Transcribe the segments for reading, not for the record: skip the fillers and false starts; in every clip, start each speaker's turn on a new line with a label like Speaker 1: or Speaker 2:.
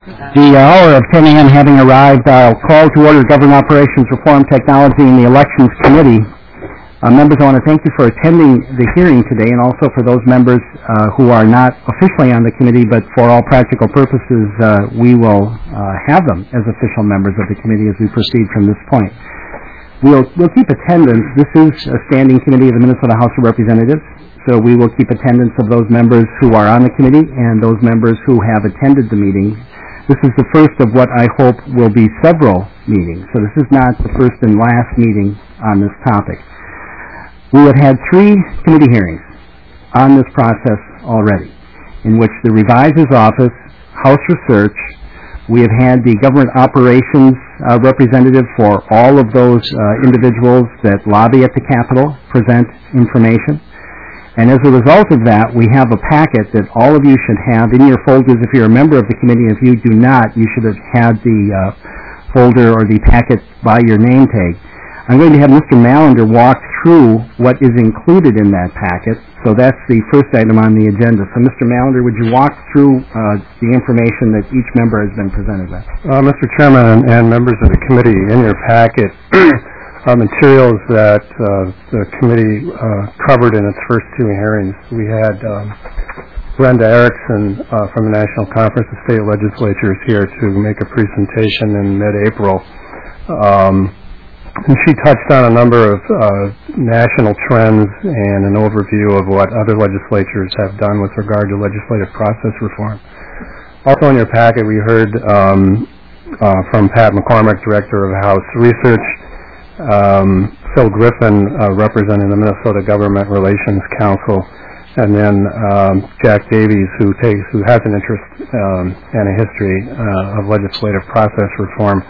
Speaker 1: The hour of 10 a.m. having arrived, I'll call to order Government Operations Reform Technology and the Elections Committee. Members, I want to thank you for attending the hearing today, and also for those members who are not officially on the committee, but for all practical purposes, we will have them as official members of the committee as we proceed from this point. We'll keep attendance. This is a standing committee of the Minnesota House of Representatives, so we will keep attendance of those members who are on the committee and those members who have attended the meeting. This is the first of what I hope will be several meetings, so this is not the first and last meeting on this topic. We have had 3 committee hearings on this process already, in which the Reviser's Office, House Research, we have had the Government Operations representative for all of those individuals that lobby at the Capitol present information. And as a result of that, we have a packet that all of you should have in your folders if you're a member of the committee. If you do not, you should have had the folder or the packet by your name tag. I'm going to have Mr. Mallender walk through what is included in that packet. So that's the first item on the agenda. So Mr. Mallender, would you walk through the information that each member has been presented with?
Speaker 2: Mr. Chairman and members of the committee, in your packet are materials that the committee covered in its first 2 hearings. We had Brenda Erickson from the National Conference of State Legislatures here to make a presentation in mid-April. And she touched on a number of national trends and an overview of what other legislatures have done with regard to legislative process reform. Also in your packet, we heard from Pat McCormick, Director of House Research, Phil Griffin, representing the Minnesota Government Relations Council, and then Jack Davies, who has an interest and a history of legislative process reform.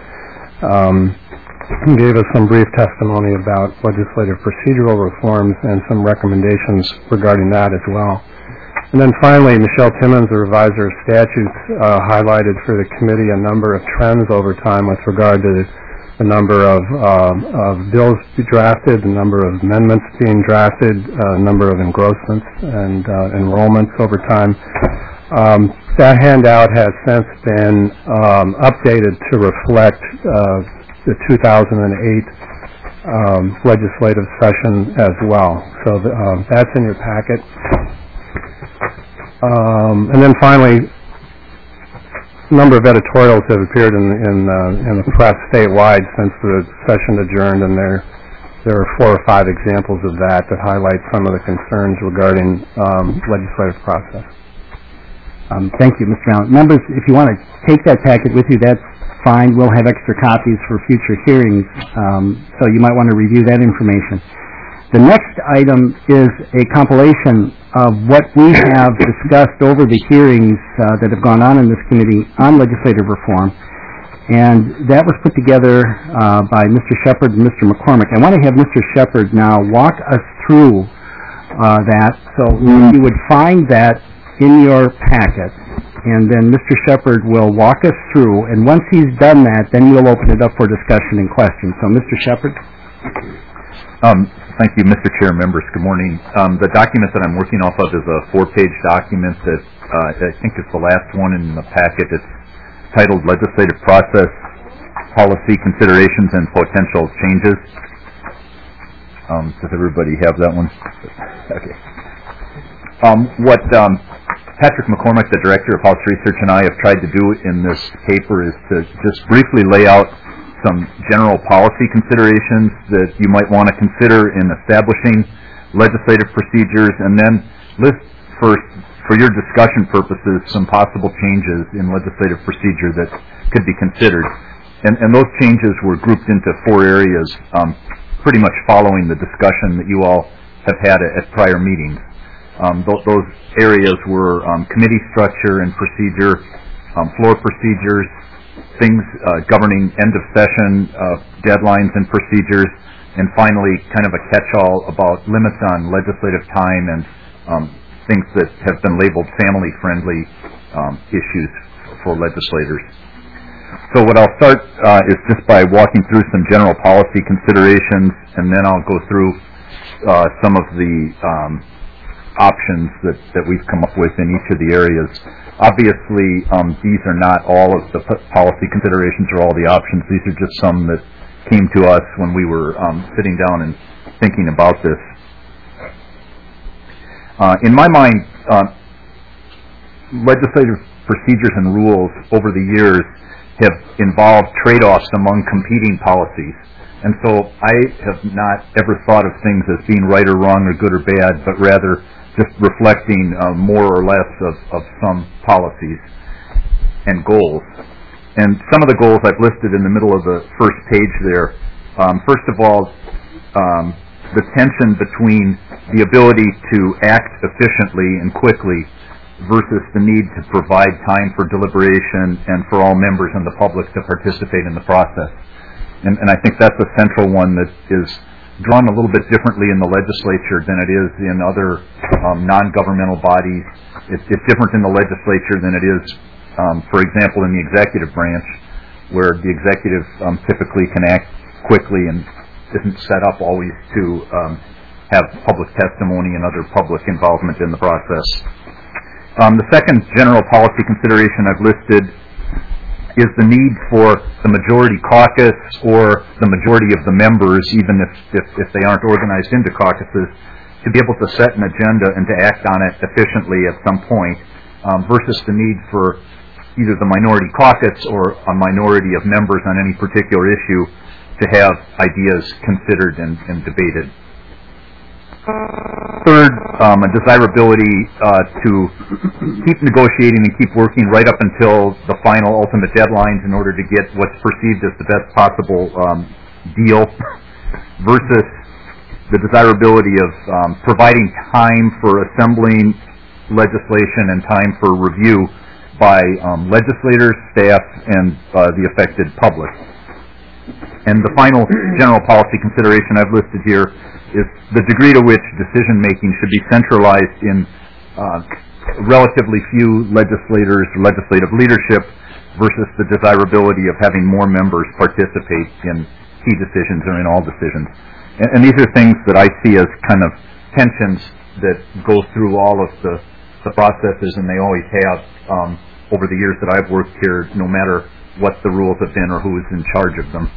Speaker 2: He gave us some brief testimony about legislative procedural reforms and some recommendations regarding that as well. And then finally, Michelle Timmons, the reviser of statutes, highlighted for the committee a number of trends over time with regard to the number of bills drafted, the number of amendments being drafted, number of engrossments and enrollments over time. That handout has since been updated to reflect the 2008 legislative session as well. So that's in your packet. And then finally, a number of editorials have appeared in the press statewide since the session adjourned, and there are 4 or 5 examples of that highlight some of the concerns regarding legislative process.
Speaker 1: Thank you, Mr. Allen. Members, if you want to take that packet with you, that's fine. We'll have extra copies for future hearings, so you might want to review that information. The next item is a compilation of what we have discussed over the hearings that have gone on in this committee on legislative reform, and that was put together by Mr. Shepard and Mr. McCormick. I want to have Mr. Shepard now walk us through that, so you would find that in your packet. And then Mr. Shepard will walk us through, and once he's done that, then we'll open it up for discussion and questions. So, Mr. Shepard?
Speaker 3: Thank you, Mr. Chair, members. Good morning. The document that I'm working off of is a 4-page document that I think is the last one in the packet. It's titled Legislative Process, Policy Considerations, and Potential Changes. Does everybody have that one? Okay. What Patrick McCormick, the Director of House Research, and I have tried to do in this paper is to just briefly lay out some general policy considerations that you might want to consider in establishing legislative procedures, and then list for your discussion purposes some possible changes in legislative procedure that could be considered. And those changes were grouped into 4 areas, pretty much following the discussion that you all have had at prior meetings. Those areas were committee structure and procedure, floor procedures, things governing end of session, deadlines and procedures, and finally kind of a catch-all about limits on legislative time and things that have been labeled family-friendly issues for legislators. So what I'll start is just by walking through some general policy considerations, and then I'll go through some of the options that we've come up with in each of the areas. Obviously, these are not all of the policy considerations or all the options. These are just some that came to us when we were sitting down and thinking about this. In my mind, legislative procedures and rules over the years have involved trade-offs among competing policies. And so I have not ever thought of things as being right or wrong or good or bad, but rather just reflecting more or less of some policies and goals. And some of the goals I've listed in the middle of the first page there. First of all, the tension between the ability to act efficiently and quickly versus the need to provide time for deliberation and for all members and the public to participate in the process. And I think that's a central one that is drawn a little bit differently in the legislature than it is in other non-governmental bodies. It's different in the legislature than it is, for example, in the executive branch, where the executive typically can act quickly and isn't set up always to have public testimony and other public involvement in the process. The second general policy consideration I've listed is the need for the majority caucus or the majority of the members, even if they aren't organized into caucuses, to be able to set an agenda and to act on it efficiently at some point, versus the need for either the minority caucus or a minority of members on any particular issue to have ideas considered and debated. Third, a desirability to keep negotiating and keep working right up until the final ultimate deadlines in order to get what's perceived as the best possible deal, versus the desirability of providing time for assembling legislation and time for review by legislators, staff, and the affected public. And the final general policy consideration I've listed here is the degree to which decision-making should be centralized in relatively few legislators or legislative leadership versus the desirability of having more members participate in key decisions or in all decisions. And these are things that I see as kind of tensions that go through all of the processes, and they always have over the years that I've worked here, no matter what the rules have been or who is in charge of them.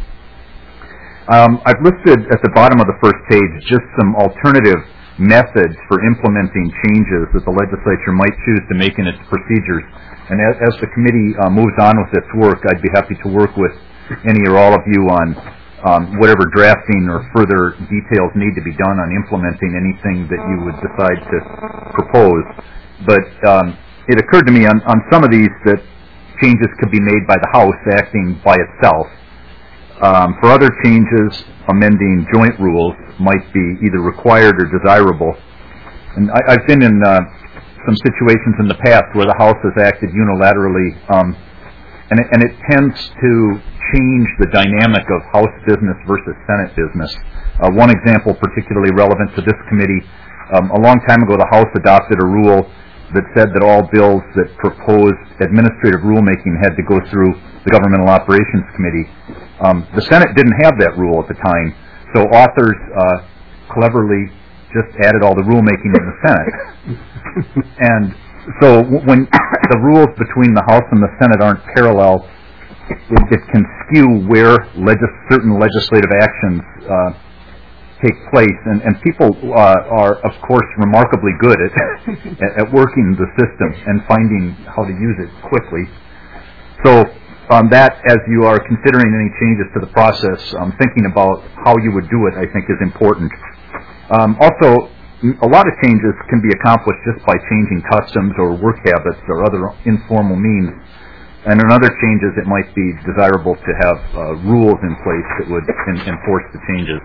Speaker 3: I've listed at the bottom of the first page just some alternative methods for implementing changes that the legislature might choose to make in its procedures. And as the committee moves on with its work, I'd be happy to work with any or all of you on whatever drafting or further details need to be done on implementing anything that you would decide to propose. But it occurred to me on some of these that changes could be made by the House acting by itself. For other changes, amending joint rules might be either required or desirable. And I've been in some situations in the past where the House has acted unilaterally, and it tends to change the dynamic of House business versus Senate business. One example particularly relevant to this committee, a long time ago the House adopted a rule that said that all bills that proposed administrative rulemaking had to go through the Governmental Operations Committee. The Senate didn't have that rule at the time, so authors cleverly just added all the rulemaking in the Senate. And so when the rules between the House and the Senate aren't parallel, it can skew where certain legislative actions take place, and people are, of course, remarkably good at working the system and finding how to use it quickly. So that, as you are considering any changes to the process, thinking about how you would do it, I think, is important. Also, a lot of changes can be accomplished just by changing customs or work habits or other informal means. And in other changes, it might be desirable to have rules in place that would enforce the changes.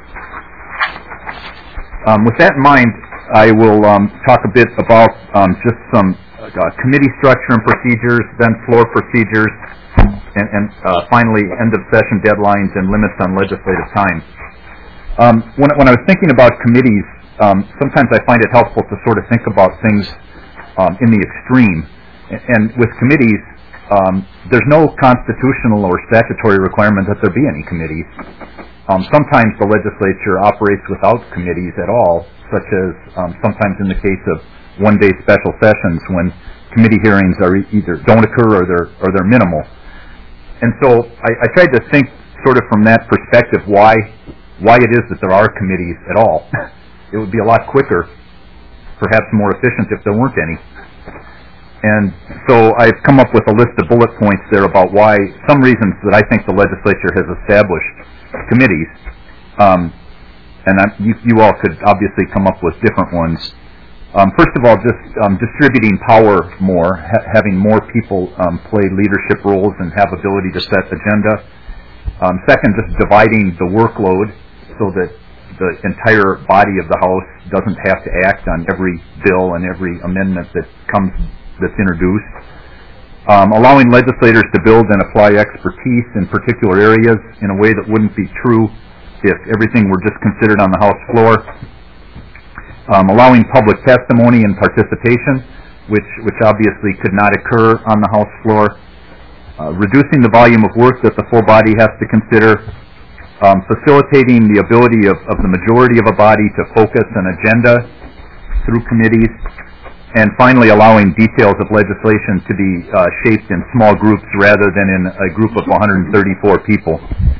Speaker 3: With that in mind, I will talk a bit about just some committee structure and procedures, then floor procedures, and finally end-of-session deadlines and limits on legislative time. When I was thinking about committees, sometimes I find it helpful to sort of think about things in the extreme. And with committees, there's no constitutional or statutory requirement that there be any committees. Sometimes the legislature operates without committees at all such as sometimes in the case of one-day special sessions when committee hearings are either don't occur or they're minimal. And so I tried to think sort of from that perspective why it is that there are committees at all. It would be a lot quicker, perhaps more efficient if there weren't any. And so I've come up with a list of bullet points there about why, some reasons that I think the legislature has established committees. And you all could obviously come up with different ones. First of all, just distributing power more, having more people play leadership roles and have ability to set agenda. Second, just dividing the workload so that the entire body of the House doesn't have to act on every bill and every amendment that's introduced. Allowing legislators to build and apply expertise in particular areas in a way that wouldn't be true if everything were just considered on the House floor. Allowing public testimony and participation, which obviously could not occur on the House floor. Reducing the volume of work that the full body has to consider. Facilitating the ability of the majority of a body to focus an agenda through committees. And finally, allowing details of legislation to be shaped in small groups rather than in a group of 134 people.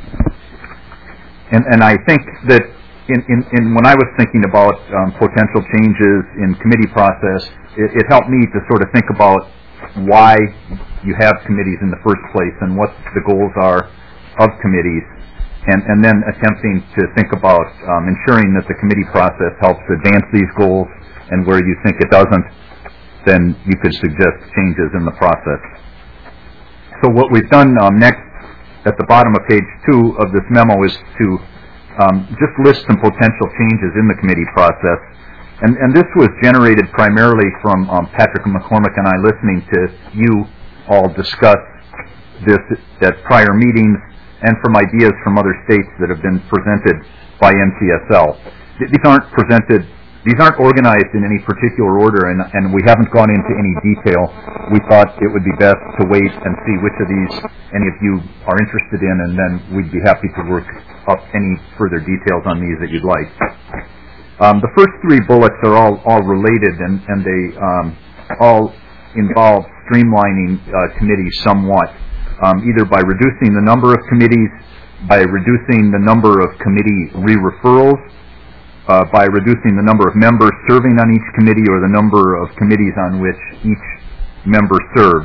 Speaker 3: And I think that when I was thinking about potential changes in committee process, it helped me to sort of think about why you have committees in the first place and what the goals are of committees, and then attempting to think about ensuring that the committee process helps advance these goals, and where you think it doesn't, then you could suggest changes in the process. So what we've done next at the bottom of page 2 of this memo is to just list some potential changes in the committee process. And this was generated primarily from Patrick McCormick and I listening to you all discuss this at prior meetings and from ideas from other states that have been presented by NCSL. These aren't organized in any particular order, and we haven't gone into any detail. We thought it would be best to wait and see which of these any of you are interested in, and then we'd be happy to work up any further details on these that you'd like. The first 3 bullets are all related, and they all involve streamlining committees somewhat, either by reducing the number of committees, by reducing the number of committee re-referrals, by reducing the number of members serving on each committee or the number of committees on which each member serves.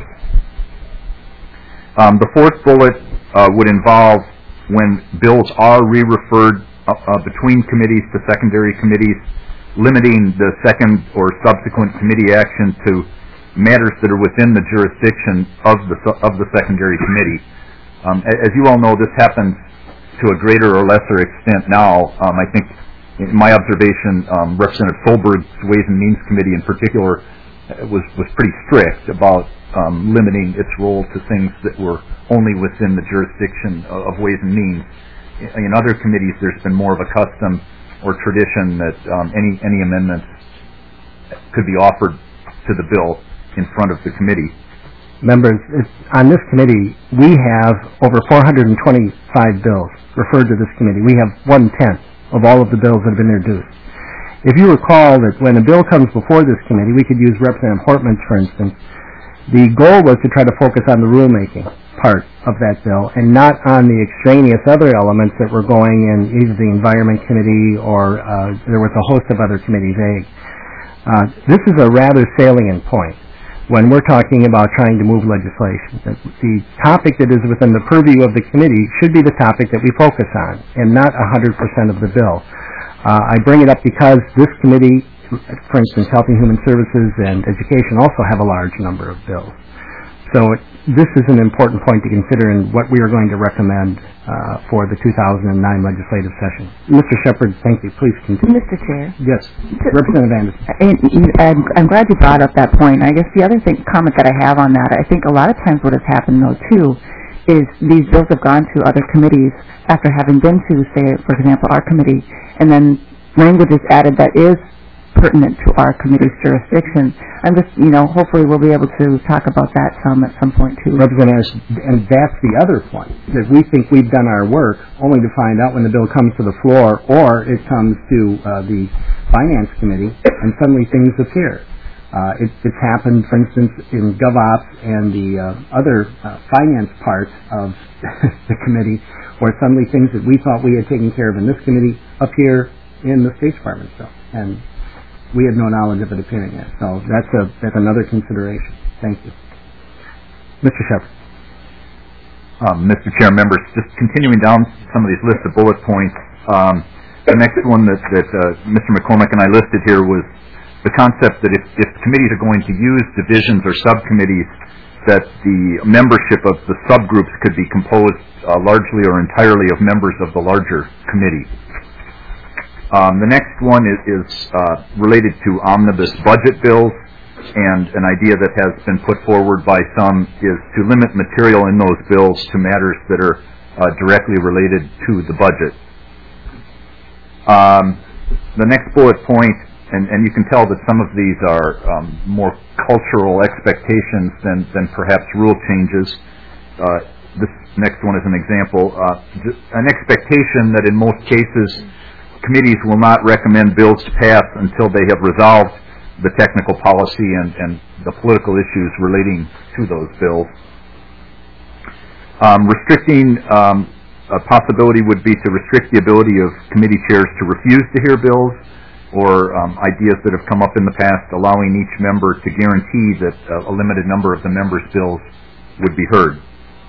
Speaker 3: The fourth bullet would involve when bills are re-referred between committees to secondary committees, limiting the second or subsequent committee action to matters that are within the jurisdiction of the secondary committee. As you all know, this happens to a greater or lesser extent now. I think in my observation, Representative Solberg's Ways and Means Committee in particular was pretty strict about limiting its role to things that were only within the jurisdiction of Ways and Means. In other committees, there's been more of a custom or tradition that any amendments could be offered to the bill in front of the committee.
Speaker 1: Members, on this committee, we have over 425 bills referred to this committee. We have 1/10 of all of the bills that have been introduced. If you recall that when a bill comes before this committee, we could use Representative Hortman's, for instance, the goal was to try to focus on the rulemaking part of that bill and not on the extraneous other elements that were going in either the Environment Committee or there was a host of other committees. This is a rather salient point when we're talking about trying to move legislation. The topic that is within the purview of the committee should be the topic that we focus on and not 100% of the bill. I bring it up because this committee, for instance, Health and Human Services and Education, also have a large number of bills. So this is an important point to consider in what we are going to recommend for the 2009 legislative session. Mr. Shepard, thank you. Please continue.
Speaker 4: Mr. Chair.
Speaker 1: Yes. Representative Anderson.
Speaker 4: I'm glad you brought up that point. I guess the other comment that I have on that, I think a lot of times what has happened, though, too, is these bills have gone to other committees after having been to, say, for example, our committee, and then language is added that is pertinent to our committee's jurisdiction. I'm just, hopefully we'll be able to talk about that at some point too.
Speaker 1: Representatives, and that's the other point, that we think we've done our work only to find out when the bill comes to the floor or it comes to the Finance Committee and suddenly things appear. It's happened, for instance, in GovOps and the other finance part of the committee, where suddenly things that we thought we had taken care of in this committee appear in the State Department bill, and we had no knowledge of it appearing yet. So that's another consideration. Thank you. Mr. Shepherd.
Speaker 3: Mr. Chair, members, just continuing down some of these lists of bullet points, the next one that Mr. McCormick and I listed here was the concept that if committees are going to use divisions or subcommittees, that the membership of the subgroups could be composed largely or entirely of members of the larger committee. The next one is related to omnibus budget bills, and an idea that has been put forward by some is to limit material in those bills to matters that are directly related to the budget. The next bullet point, and you can tell that some of these are more cultural expectations than perhaps rule changes. This next one is an example. An expectation that in most cases committees will not recommend bills to pass until they have resolved the technical policy and the political issues relating to those bills. Restricting a possibility would be to restrict the ability of committee chairs to refuse to hear bills, or ideas that have come up in the past allowing each member to guarantee that a limited number of the members' bills would be heard.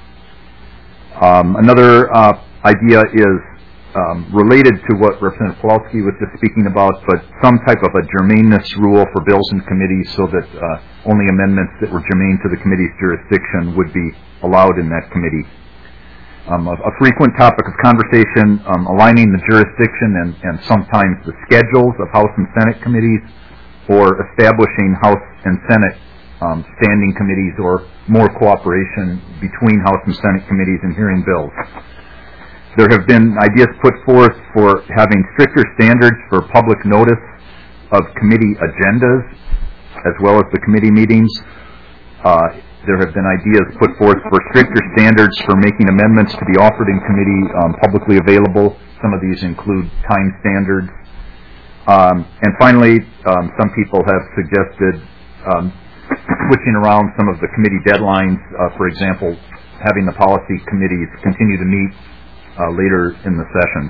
Speaker 3: Another idea is related to what Representative Pawlowski was just speaking about, but some type of a germaneness rule for bills and committees so that only amendments that were germane to the committee's jurisdiction would be allowed in that committee. A frequent topic of conversation, aligning the jurisdiction and sometimes the schedules of House and Senate committees, or establishing House and Senate standing committees, or more cooperation between House and Senate committees in hearing bills. There have been ideas put forth for having stricter standards for public notice of committee agendas, as well as the committee meetings. There have been ideas put forth for stricter standards for making amendments to be offered in committee publicly available. Some of these include time standards. And finally, some people have suggested switching around some of the committee deadlines. For example, having the policy committees continue to meet later in the sessions.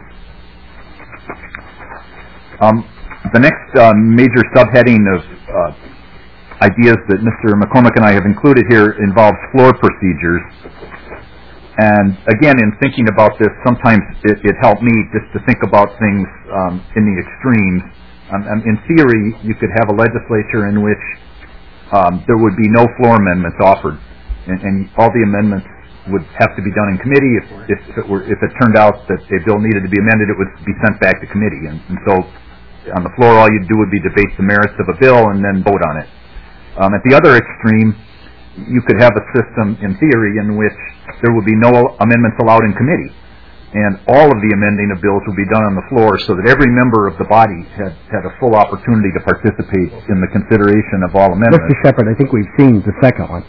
Speaker 3: The next major subheading of ideas that Mr. McCormick and I have included here involves floor procedures. And again, in thinking about this, sometimes it helped me just to think about things in the extremes. In theory, you could have a legislature in which there would be no floor amendments offered, and all the amendments would have to be done in committee. If it turned out that a bill needed to be amended, it would be sent back to committee. And so on the floor, all you'd do would be debate the merits of a bill and then vote on it. At the other extreme, you could have a system in theory in which there would be no amendments allowed in committee, and all of the amending of bills would be done on the floor so that every member of the body had a full opportunity to participate in the consideration of all amendments.
Speaker 1: Mr. Shepherd, I think we've seen the second one.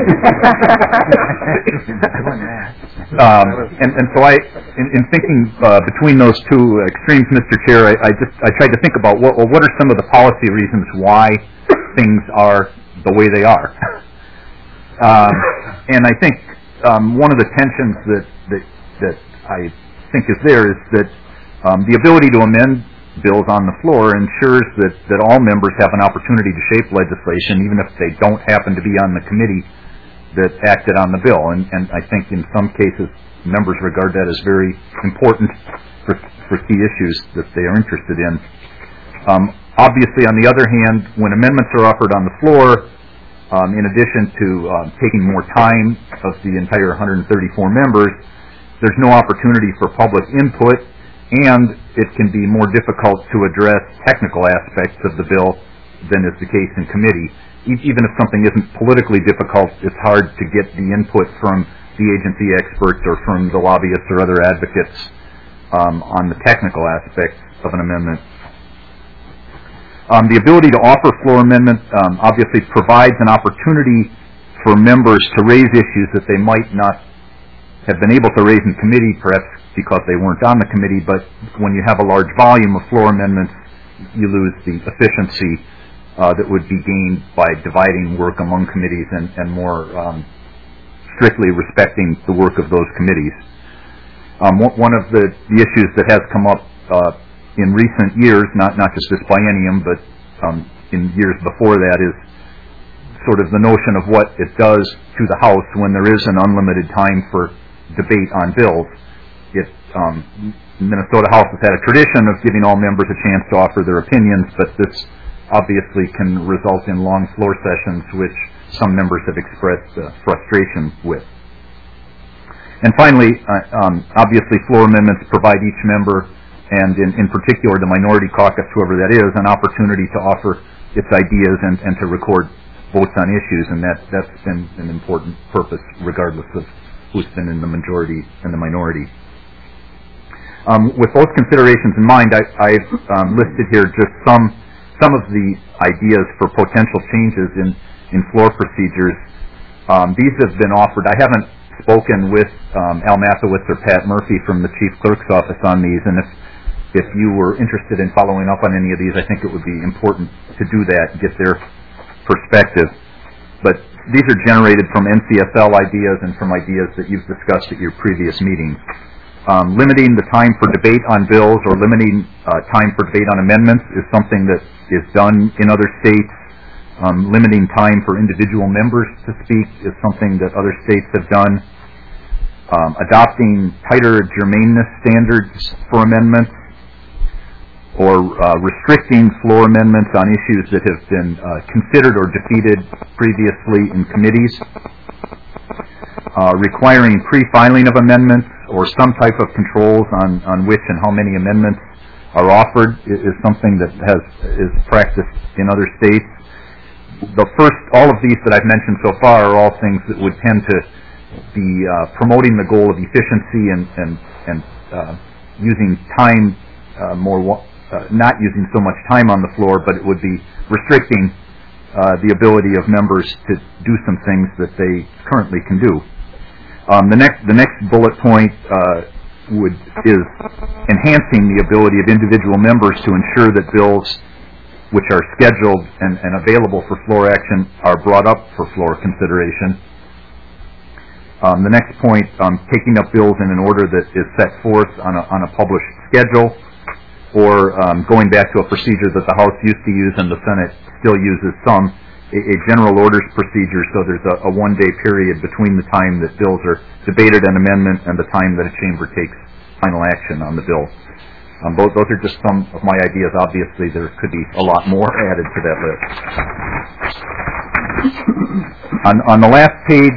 Speaker 3: And so in thinking between those two extremes, Mr. Chair, I tried to think about what are some of the policy reasons why things are the way they are. And I think one of the tensions that I think is there is that the ability to amend bills on the floor ensures that all members have an opportunity to shape legislation, even if they don't happen to be on the committee that acted on the bill. And I think in some cases members regard that as very important for key issues that they are interested in. Obviously, on the other hand, when amendments are offered on the floor, in addition to taking more time of the entire 134 members, there's no opportunity for public input, and it can be more difficult to address technical aspects of the bill than is the case in committee. Even if something isn't politically difficult, it's hard to get the input from the agency experts or from the lobbyists or other advocates on the technical aspects of an amendment. The ability to offer floor amendments obviously provides an opportunity for members to raise issues that they might not have been able to raise in committee, perhaps because they weren't on the committee, but when you have a large volume of floor amendments, you lose the efficiency that would be gained by dividing work among committees and more strictly respecting the work of those committees. One of the issues that has come up in recent years, not just this biennium, but in years before that, is sort of the notion of what it does to the House when there is an unlimited time for debate on bills. Minnesota House has had a tradition of giving all members a chance to offer their opinions, but this obviously can result in long floor sessions, which some members have expressed frustration with. And finally, obviously floor amendments provide each member, and in particular the minority caucus, whoever that is, an opportunity to offer its ideas and to record votes on issues, and that's been an important purpose regardless of who's been in the majority and the minority. With those considerations in mind, I've listed here just some of the ideas for potential changes in floor procedures. These have been offered. I haven't spoken with Al Mathewitz or Pat Murphy from the Chief Clerk's office on these, and if you were interested in following up on any of these, I think it would be important to do that and get their perspective. But these are generated from NCSL ideas and from ideas that you've discussed at your previous meetings. Limiting the time for debate on bills or limiting time for debate on amendments is something that is done in other states. Limiting time for individual members to speak is something that other states have done. Adopting tighter germaneness standards for amendments, or restricting floor amendments on issues that have been considered or defeated previously in committees. Requiring pre-filing of amendments or some type of controls on which and how many amendments are offered is something that is practiced in other states. All of these that I've mentioned so far are all things that would tend to be promoting the goal of efficiency and using time not using so much time on the floor, but it would be restricting the ability of members to do some things that they currently can do. The next bullet point is enhancing the ability of individual members to ensure that bills which are scheduled and available for floor action are brought up for floor consideration. The next point, taking up bills in an order that is set forth on a published schedule, or going back to a procedure that the House used to use and the Senate still uses some, a general orders procedure, so there's a one-day period between the time that bills are debated and amendment and the time that a chamber takes final action on the bill. Those are just some of my ideas. Obviously, there could be a lot more added to that list. On the last page,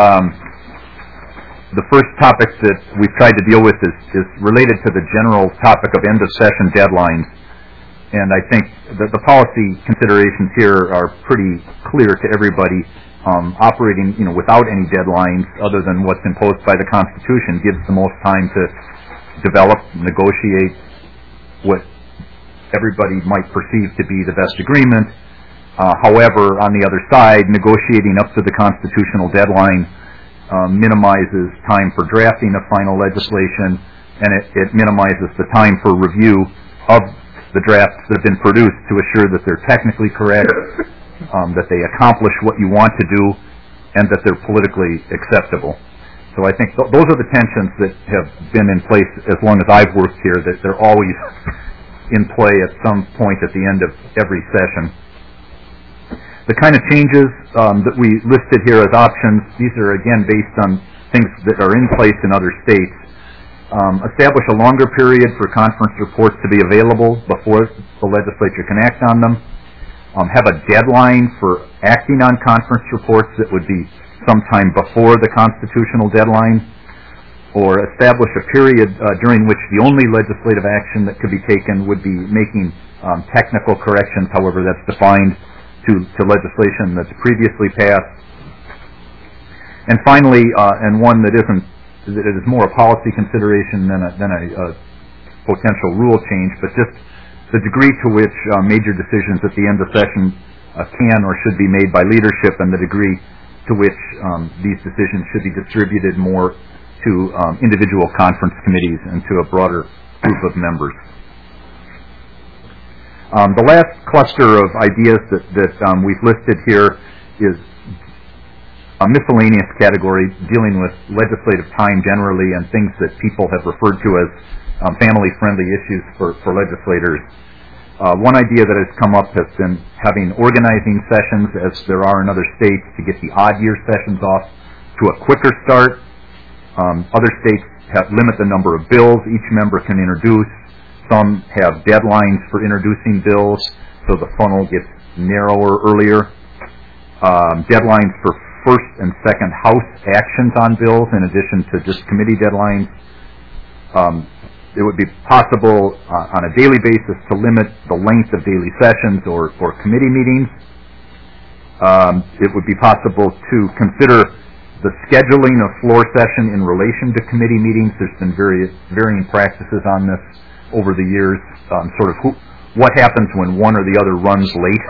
Speaker 3: the first topic that we've tried to deal with is related to the general topic of end-of-session deadlines. And I think that the policy considerations here are pretty clear to everybody. Operating, without any deadlines other than what's imposed by the Constitution gives the most time to develop, negotiate what everybody might perceive to be the best agreement. However, on the other side, negotiating up to the constitutional deadline minimizes time for drafting of final legislation, and it minimizes the time for review of the drafts that have been produced to assure that they're technically correct, that they accomplish what you want to do, and that they're politically acceptable. So I think those are the tensions that have been in place as long as I've worked here, that they're always in play at some point at the end of every session. The kind of changes that we listed here as options, these are again based on things that are in place in other states. Establish a longer period for conference reports to be available before the legislature can act on them. Have a deadline for acting on conference reports that would be sometime before the constitutional deadline, or establish a period during which the only legislative action that could be taken would be making technical corrections, however that's defined, to legislation that's previously passed. And finally, and one that is more a policy consideration than a potential rule change, but just the degree to which major decisions at the end of session can or should be made by leadership, and the degree to which these decisions should be distributed more to individual conference committees and to a broader group of members. The last cluster of ideas that we've listed here is a miscellaneous category dealing with legislative time generally and things that people have referred to as family-friendly issues for legislators. One idea that has come up has been having organizing sessions, as there are in other states, to get the odd-year sessions off to a quicker start. Other states limit the number of bills each member can introduce. Some have deadlines for introducing bills, so the funnel gets narrower earlier. Deadlines for first and second House actions on bills, in addition to just committee deadlines. It would be possible on a daily basis to limit the length of daily sessions or committee meetings. It would be possible to consider the scheduling of floor session in relation to committee meetings. There's been varying practices on this over the years, what happens when one or the other runs late.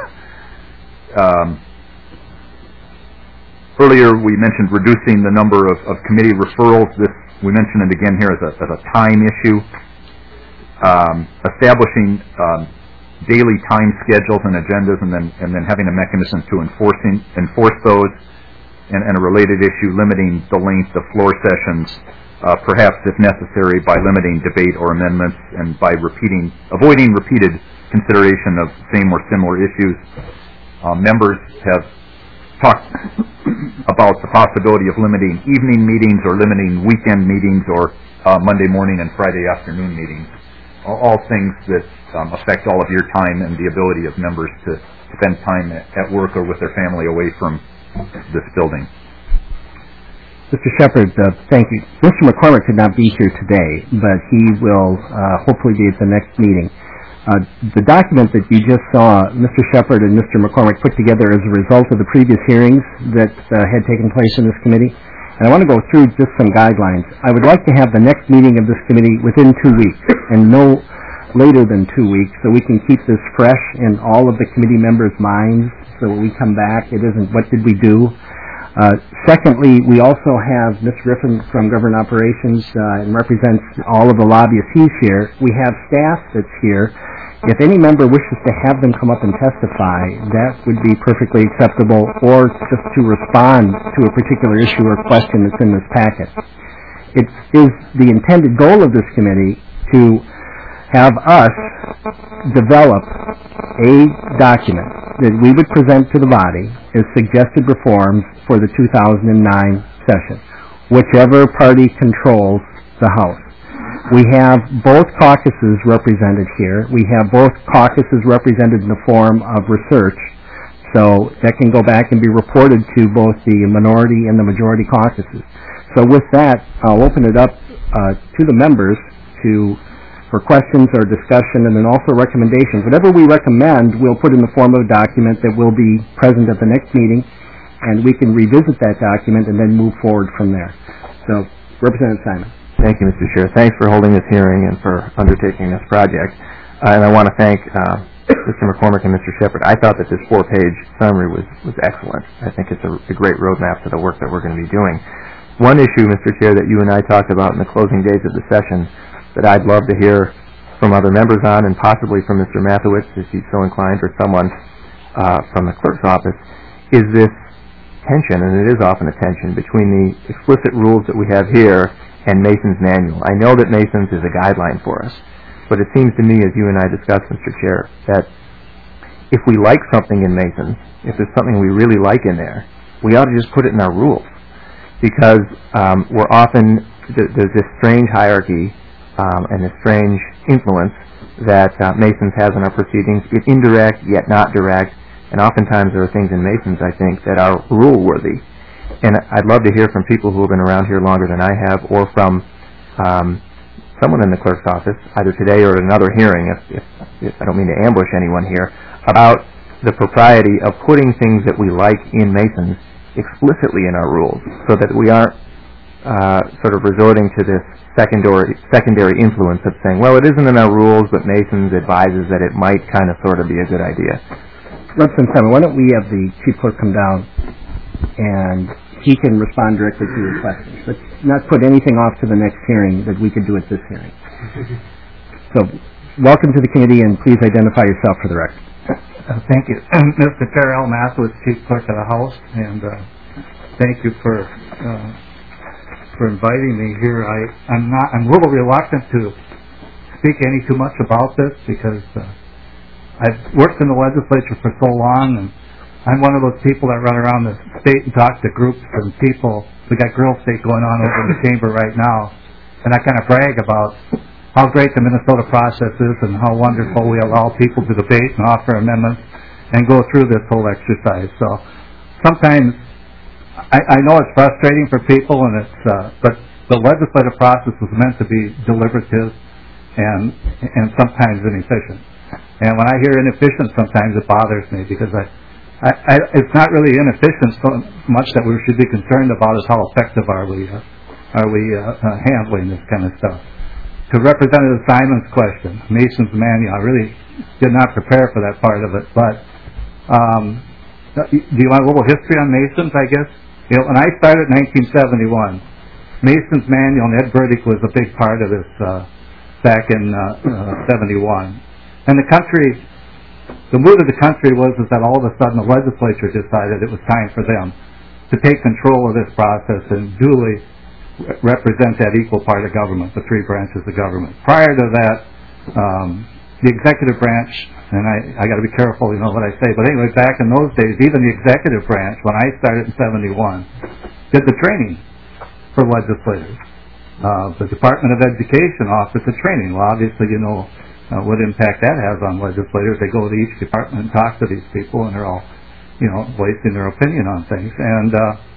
Speaker 3: Earlier we mentioned reducing the number of committee referrals. This, we mentioned it again here as a time issue. Establishing daily time schedules and agendas, and then having a mechanism to enforce those, and a related issue, limiting the length of floor sessions, perhaps if necessary by limiting debate or amendments and by avoiding repeated consideration of same or similar issues. Members have talked about the possibility of limiting evening meetings or limiting weekend meetings or Monday morning and Friday afternoon meetings. All things that affect all of your time and the ability of members to spend time at work or with their family away from this building.
Speaker 1: Mr. Shepard, thank you. Mr. McCormick could not be here today, but he will hopefully be at the next meeting. The document that you just saw, Mr. Shepard and Mr. McCormick put together as a result of the previous hearings that had taken place in this committee. And I want to go through just some guidelines. I would like to have the next meeting of this committee within 2 weeks, and no later than 2 weeks, so we can keep this fresh in all of the committee members' minds, so when we come back, it isn't what did we do. Secondly, we also have Ms. Griffin from Government Operations and represents all of the lobbyists. He's here. We have staff that's here. If any member wishes to have them come up and testify, that would be perfectly acceptable, or just to respond to a particular issue or question that's in this packet. It is the intended goal of this committee to have us develop a document that we would present to the body as suggested reforms for the 2009 session, whichever party controls the House. We have both caucuses represented here. We have both caucuses represented in the form of research, so that can go back and be reported to both the minority and the majority caucuses. So with that, I'll open it up to the members for questions or discussion, and then also recommendations. Whatever we recommend, we'll put in the form of a document that will be present at the next meeting, and we can revisit that document and then move forward from there. So, Representative Simon.
Speaker 5: Thank you, Mr. Chair. Thanks for holding this hearing and for undertaking this project. And I want to thank Mr. McCormick and Mr. Shepard. I thought that this 4-page summary was excellent. I think it's a great roadmap to the work that we're going to be doing. One issue, Mr. Chair, that you and I talked about in the closing days of the session that I'd love to hear from other members on, and possibly from Mr. Mathewitz, if he's so inclined, or someone from the clerk's office, is this tension, and it is often a tension, between the explicit rules that we have here and Mason's manual. I know that Mason's is a guideline for us, but it seems to me, as you and I discussed, Mr. Chair, that if we like something in Mason's, if there's something we really like in there, we ought to just put it in our rules, because we're often, there's this strange hierarchy and this strange influence that Mason's has in our proceedings. It's indirect, yet not direct, and oftentimes there are things in Mason's, I think, that are rule-worthy. And I'd love to hear from people who have been around here longer than I have, or from someone in the clerk's office, either today or at another hearing, if I don't mean to ambush anyone here, about the propriety of putting things that we like in Mason's explicitly in our rules, so that we aren't sort of resorting to this secondary influence of saying, well, it isn't in our rules, but Masons advises that it might kind of sort of be a good idea.
Speaker 1: Representative Simon, why don't we have the chief clerk come down and he can respond directly to your questions. Let's not put anything off to the next hearing that we could do at this hearing. So, welcome to the committee, and please identify yourself for the record.
Speaker 6: Thank you. Mr. Terrell Mathewis, Chief Clerk of the House, and thank you for inviting me here. I'm a little reluctant to speak any too much about this because I've worked in the legislature for so long, and I'm one of those people that run around the state and talk to groups and people. We got Grill State going on over in the chamber right now, and I kind of brag about how great the Minnesota process is and how wonderful we allow people to debate and offer amendments and go through this whole exercise. So sometimes I know it's frustrating for people, and but the legislative process was meant to be deliberative and sometimes inefficient. And when I hear inefficient, sometimes it bothers me because it's not really inefficient so much that we should be concerned about is how effective are we handling this kind of stuff. To Representative Simon's question, Mason's Manual, I really did not prepare for that part of it, but do you want a little history on Masons, I guess? You know, when I started in 1971, Mason's Manual and Ed Burdick was a big part of this back in 71. And the mood of the country was that all of a sudden the legislature decided it was time for them to take control of this process and duly represent that equal part of government, the three branches of government. Prior to that, the executive branch, and I got to be careful, you know what I say, but anyway, back in those days, even the executive branch, when I started in 71, did the training for legislators. The Department of Education offers the training. Well, obviously, you know what impact that has on legislators. They go to each department and talk to these people, and they're all, you know, voicing their opinion on things. And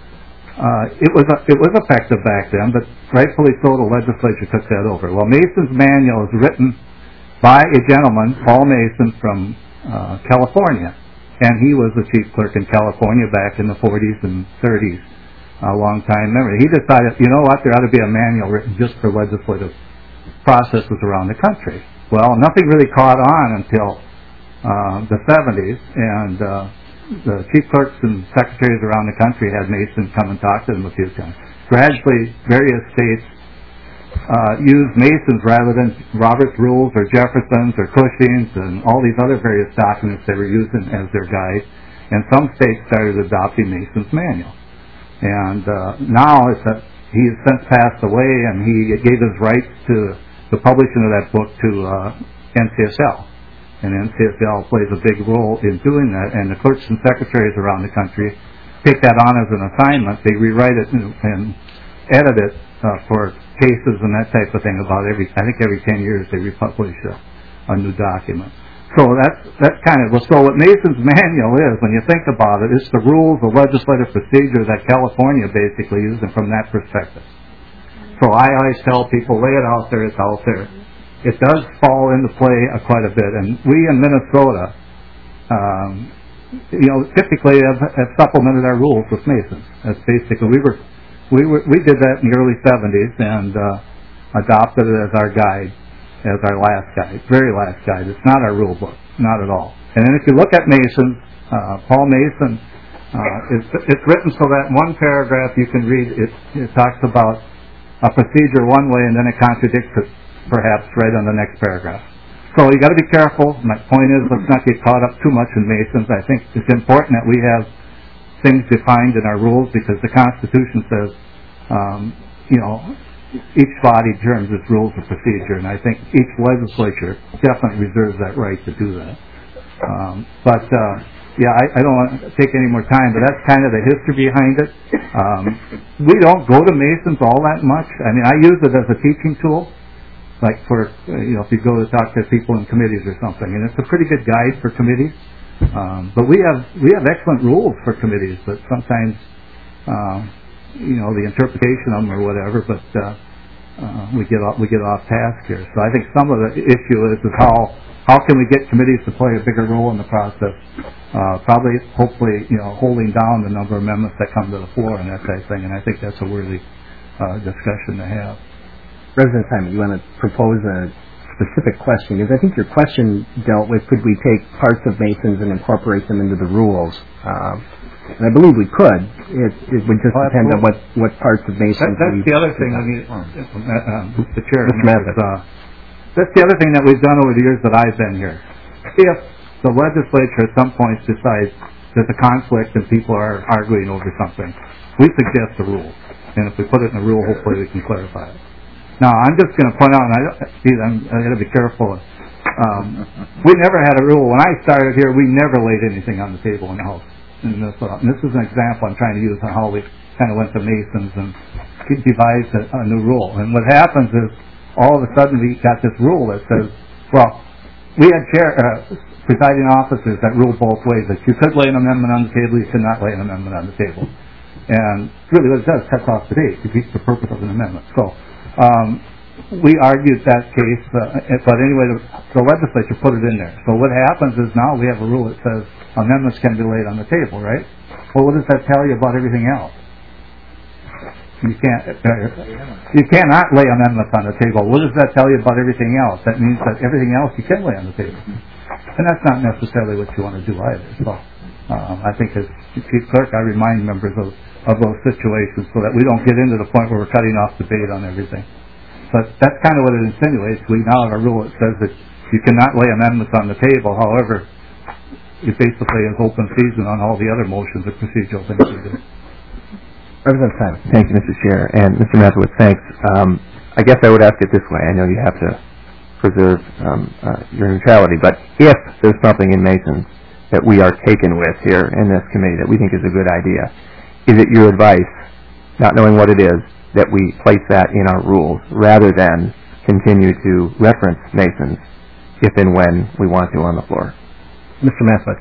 Speaker 6: it was effective back then, but rightfully so, the legislature took that over. Well, Mason's Manual is written by a gentleman, Paul Mason, from California, and he was the chief clerk in California back in the 40s and 30s, a long time memory. He decided, you know what, there ought to be a manual written just for legislative processes around the country. Well, nothing really caught on until the 70s, and the chief clerks and secretaries around the country had Mason come and talk to them a few times. Gradually, various states used Masons rather than Robert's Rules or Jefferson's or Cushing's and all these other various documents they were using as their guide. And some states started adopting Mason's Manual. And now he has since passed away, and he gave his rights to the publishing of that book to NCSL. And NCSL plays a big role in doing that, and the clerks and secretaries around the country take that on as an assignment. They rewrite it and edit it for cases and that type of thing about I think every 10 years they republish a new document. So that's kind of, so what Mason's Manual is, when you think about it, it's the rules of legislative procedure that California basically used, and from that perspective. So I always tell people, lay it out there, it's out there. It does fall into play quite a bit, and we in Minnesota, typically have supplemented our rules with Masons. That's basically, we did that in the early 70s and adopted it as our guide, as our last guide, very last guide. It's not our rule book, not at all. And then if you look at Masons, Paul Mason, it's written so that in one paragraph you can read, it talks about a procedure one way and then it contradicts it perhaps right on the next paragraph. So you got to be careful. My point is, let's not get caught up too much in Masons. I think it's important that we have things defined in our rules because the Constitution says, each body determines its rules of procedure, and I think each legislature definitely reserves that right to do that. I don't want to take any more time, but that's kind of the history behind it. We don't go to Masons all that much. I mean, I use it as a teaching tool, like for, if you go to talk to people in committees or something, and it's a pretty good guide for committees. But we have excellent rules for committees, but sometimes, the interpretation of them or whatever, but we get off task here. So I think some of the issue is how can we get committees to play a bigger role in the process? Hopefully, holding down the number of amendments that come to the floor and that type of thing. And I think that's a worthy discussion to have.
Speaker 1: Representative Simon, you want to propose a specific question? Because I think your question dealt with, could we take parts of Masons and incorporate them into the rules? And I believe we could. It would just depend on what parts of Masons.
Speaker 6: That's the other thing. Mr. Chair,
Speaker 1: That's
Speaker 6: the other thing that we've done over the years that I've been here. If the legislature at some point decides there's a conflict and people are arguing over something, we suggest a rule. And if we put it in a rule, hopefully we can clarify it. Now, I'm just going to point out, and I got to be careful. We never had a rule. When I started here, we never laid anything on the table in the House. And this is an example I'm trying to use on how we kind of went to Masons and devised a new rule. And what happens is, all of a sudden we got this rule that says, well, we had presiding officers that ruled both ways, that you could lay an amendment on the table, you could not lay an amendment on the table. And really what it does, cuts off debate, defeats the purpose of an amendment. So we argued that case, but anyway, the legislature put it in there. So what happens is now we have a rule that says amendments can be laid on the table, right? Well, what does that tell you about everything else? You cannot lay amendments on the table. What does that tell you about everything else? That means that everything else you can lay on the table. And that's not necessarily what you want to do either. So I think as Chief Clerk, I remind members of those situations so that we don't get into the point where we're cutting off debate on everything. But that's kind of what it insinuates. We now have a rule that says that you cannot lay amendments on the table. However, it basically is open season on all the other motions or procedural things we do.
Speaker 1: Representative Simon.
Speaker 5: Thank you, Mr. Chair. And Mr. Mathewitz, thanks. I guess I would ask it this way. I know you have to preserve your neutrality, but if there's something in Masons that we are taken with here in this committee that we think is a good idea, is it your advice, not knowing what it is, that we place that in our rules rather than continue to reference Masons if and when we want to on the floor?
Speaker 1: Mr. Mathewitz.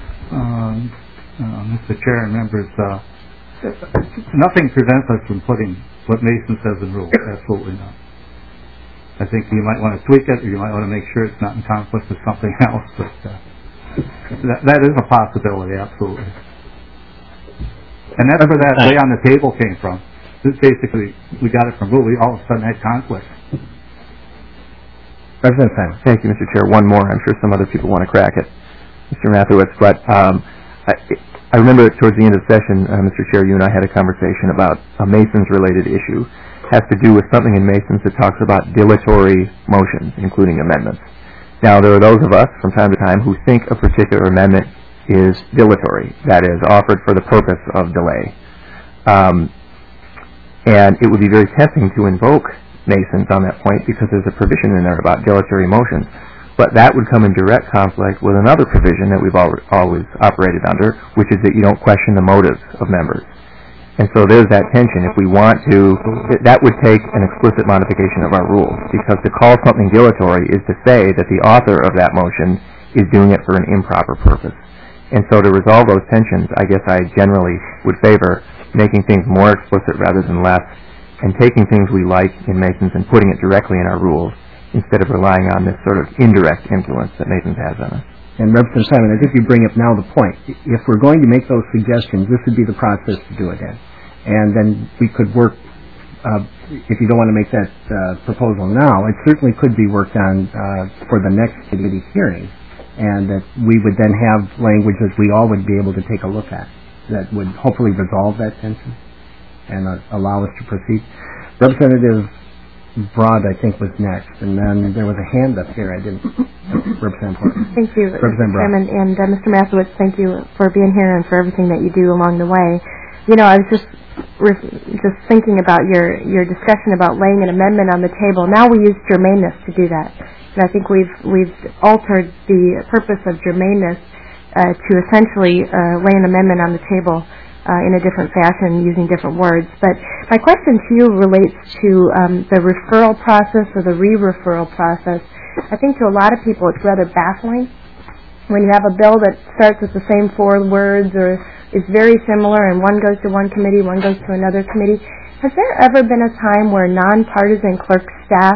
Speaker 6: Mr. Chair and members, nothing prevents us from putting what Mason says in rules. Absolutely not. I think you might want to tweak it, or you might want to make sure it's not in conflict with something else, but that is a possibility, absolutely. And that's where that lay on the table came from. This basically, we got it from rule. We all of a sudden had conflict.
Speaker 1: Representative Simon.
Speaker 5: Thank you, Mr. Chair. One more. I'm sure some other people want to crack it, Mr. Mathewitz, but I remember towards the end of the session, Mr. Chair, you and I had a conversation about a Masons-related issue. It has to do with something in Masons that talks about dilatory motions, including amendments. Now, there are those of us from time to time who think a particular amendment is dilatory, that is, offered for the purpose of delay. And it would be very tempting to invoke Masons on that point because there's a provision in there about dilatory motions. But that would come in direct conflict with another provision that we've always operated under, which is that you don't question the motives of members. And so there's that tension. If we want to, that would take an explicit modification of our rules, because to call something dilatory is to say that the author of that motion is doing it for an improper purpose. And so to resolve those tensions, I guess I generally would favor making things more explicit rather than less, and taking things we like in Masons and putting it directly in our rules, instead of relying on this sort of indirect influence that Masons has on us.
Speaker 1: And Representative Simon, I think you bring up now the point. If we're going to make those suggestions, this would be the process to do it in. And then we could work, if you don't want to make that proposal now, it certainly could be worked on for the next committee hearing, and that we would then have language that we all would be able to take a look at that would hopefully resolve that tension and allow us to proceed. Representative Broad, I think, was next, and then there was a hand up here. I didn't. Representative Broad.
Speaker 7: Thank you, Mr. Chairman, and Mr. Mathewitz, thank you for being here and for everything that you do along the way. You know, I was just thinking about your discussion about laying an amendment on the table. Now we use germaneness to do that, and I think we've altered the purpose of germaneness to essentially lay an amendment on the table in a different fashion, using different words. But my question to you relates to the referral process or the re-referral process. I think to a lot of people it's rather baffling when you have a bill that starts with the same 4 words or is very similar, and one goes to one committee, one goes to another committee. Has there ever been a time where nonpartisan clerk staff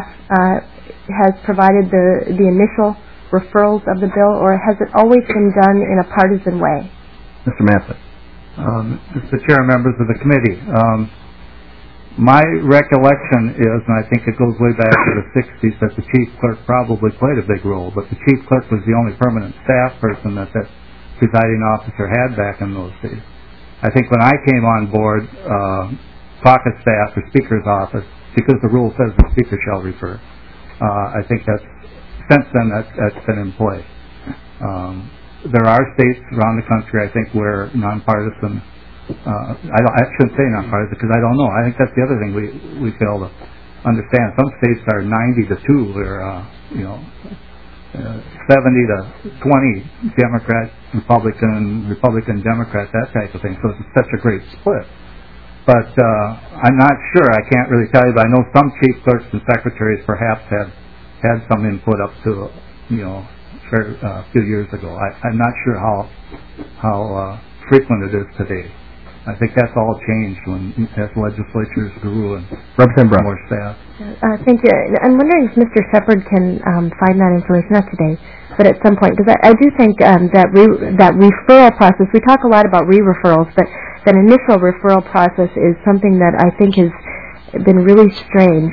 Speaker 7: has provided the initial referrals of the bill, or has it always been done in a partisan way?
Speaker 1: Mr. Mathewitz.
Speaker 6: Mr. Chair, members of the committee, My recollection is, and I think it goes way back to the 60s, that the chief clerk probably played a big role, but the chief clerk was the only permanent staff person that presiding officer had back in those days. I think when I came on board, caucus staff or speaker's office, because the rule says the speaker shall refer, I think since then that's been in place. There are states around the country, I think, where nonpartisan, I shouldn't say nonpartisan because I don't know. I think that's the other thing we fail to understand. Some states are 90 to 2, where 70 to 20 Democrat, Republican, Democrat, that type of thing. So it's such a great split. But I'm not sure. I can't really tell you. But I know some chief clerks and secretaries perhaps had some input up to a few years ago. I'm not sure how frequent it is today. I think that's all changed as legislatures grew and
Speaker 1: Representative
Speaker 6: more staff.
Speaker 7: Thank you. I'm wondering if Mr. Shepard can find that information, not today, but at some point, because I do think that referral process, we talk a lot about re-referrals, but that initial referral process is something that I think has been really strange.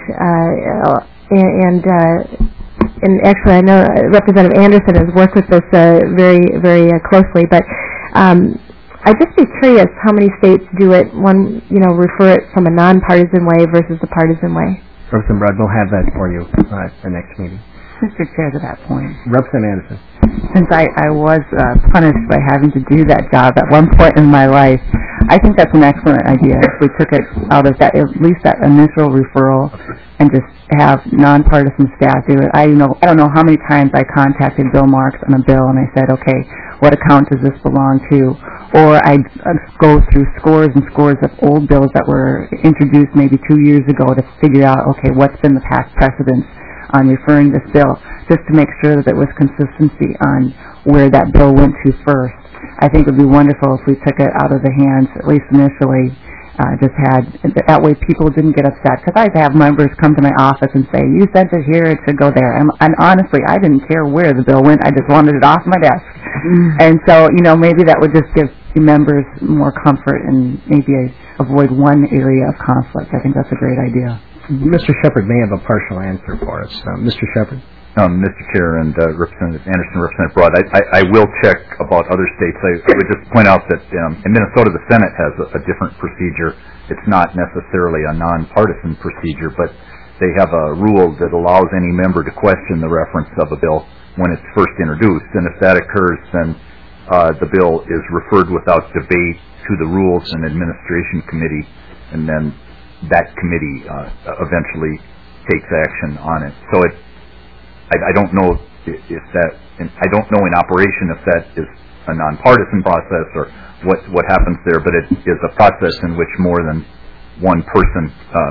Speaker 7: And actually, I know Representative Anderson has worked with this very, very closely, but I'd just be curious how many states do it, refer it from a nonpartisan way versus a partisan way.
Speaker 1: Representative Broad, we'll have that for you at the next meeting.
Speaker 4: Mr. Chair, to that point,
Speaker 1: Representative Anderson.
Speaker 4: since I was punished by having to do that job at one point in my life, I think that's an excellent idea. If we took it out of that, at least that initial referral, and just have nonpartisan staff do it. I don't know how many times I contacted Bill Marks on a bill, and I said, okay, what account does this belong to? Or I'd go through scores and scores of old bills that were introduced maybe 2 years ago to figure out, okay, what's been the past precedence on referring this bill, just to make sure that there was consistency on where that bill went to first. I think it would be wonderful if we took it out of the hands, at least initially, that way people didn't get upset. Because I have members come to my office and say, you sent it here, it should go there. And honestly, I didn't care where the bill went, I just wanted it off my desk. And so, maybe that would just give members more comfort and maybe avoid one area of conflict. I think that's a great idea.
Speaker 1: Mr. Shepard may have a partial answer for us. Mr. Shepard.
Speaker 3: Mr. Chair and Representative Anderson, Representative Broad, I will check about other states. I would just point out that in Minnesota, the Senate has a different procedure. It's not necessarily a nonpartisan procedure, but they have a rule that allows any member to question the reference of a bill when it's first introduced. And if that occurs, then the bill is referred without debate to the Rules and Administration Committee, and then that committee eventually takes action on it. So I don't know if that, I don't know in operation if that is a nonpartisan process or what happens there, but it is a process in which more than one person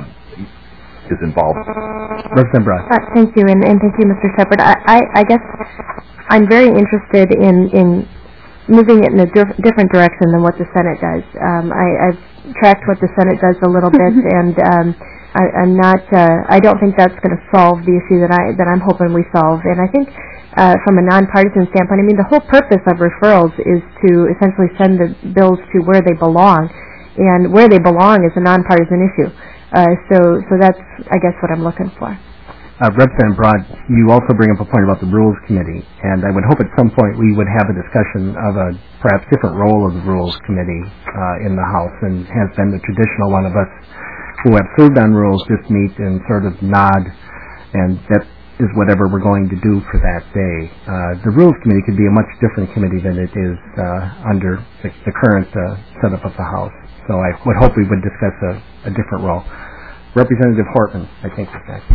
Speaker 3: is involved.
Speaker 1: Representative Brown.
Speaker 7: Thank you, and thank you, Mr. Shepard. I guess I'm very interested in moving it in a different direction than what the Senate does. I've tracked what the Senate does a little bit, and I'm not. I don't think that's going to solve the issue that I'm hoping we solve. And I think from a nonpartisan standpoint, I mean, the whole purpose of referrals is to essentially send the bills to where they belong, and where they belong is a nonpartisan issue. So that's, I guess, what I'm looking for.
Speaker 1: Representative Broad, you also bring up a point about the Rules Committee, and I would hope at some point we would have a discussion of a perhaps different role of the Rules Committee in the House, and has been the traditional one of us who have served on rules just meet and sort of nod, and that is whatever we're going to do for that day. The Rules Committee could be a much different committee than it is under the current setup of the House. So I would hope we would discuss a different role. Representative Hortman, I think is next.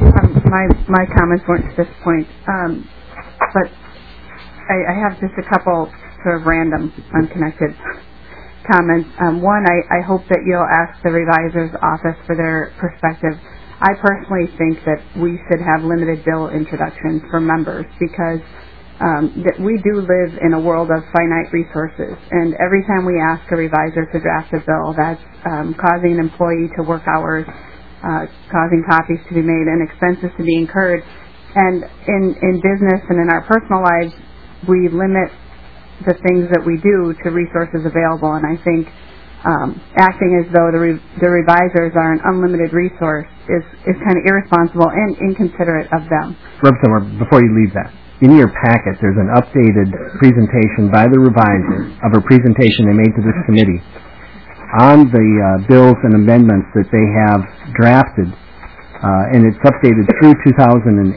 Speaker 8: My comments weren't to this point, but I have just a couple sort of random, unconnected comments. One, I hope that you'll ask the revisor's office for their perspective. I personally think that we should have limited bill introductions for members, because that we do live in a world of finite resources, and every time we ask a revisor to draft a bill, that's causing an employee to work hours, causing copies to be made, and expenses to be incurred. And in business and in our personal lives, we limit the things that we do to resources available, and I think acting as though the revisers are an unlimited resource is kind of irresponsible and inconsiderate of them.
Speaker 1: Representative, before you leave that, in your packet there's an updated presentation by the revisers of a presentation they made to this committee on the bills and amendments that they have drafted, and it's updated through 2008.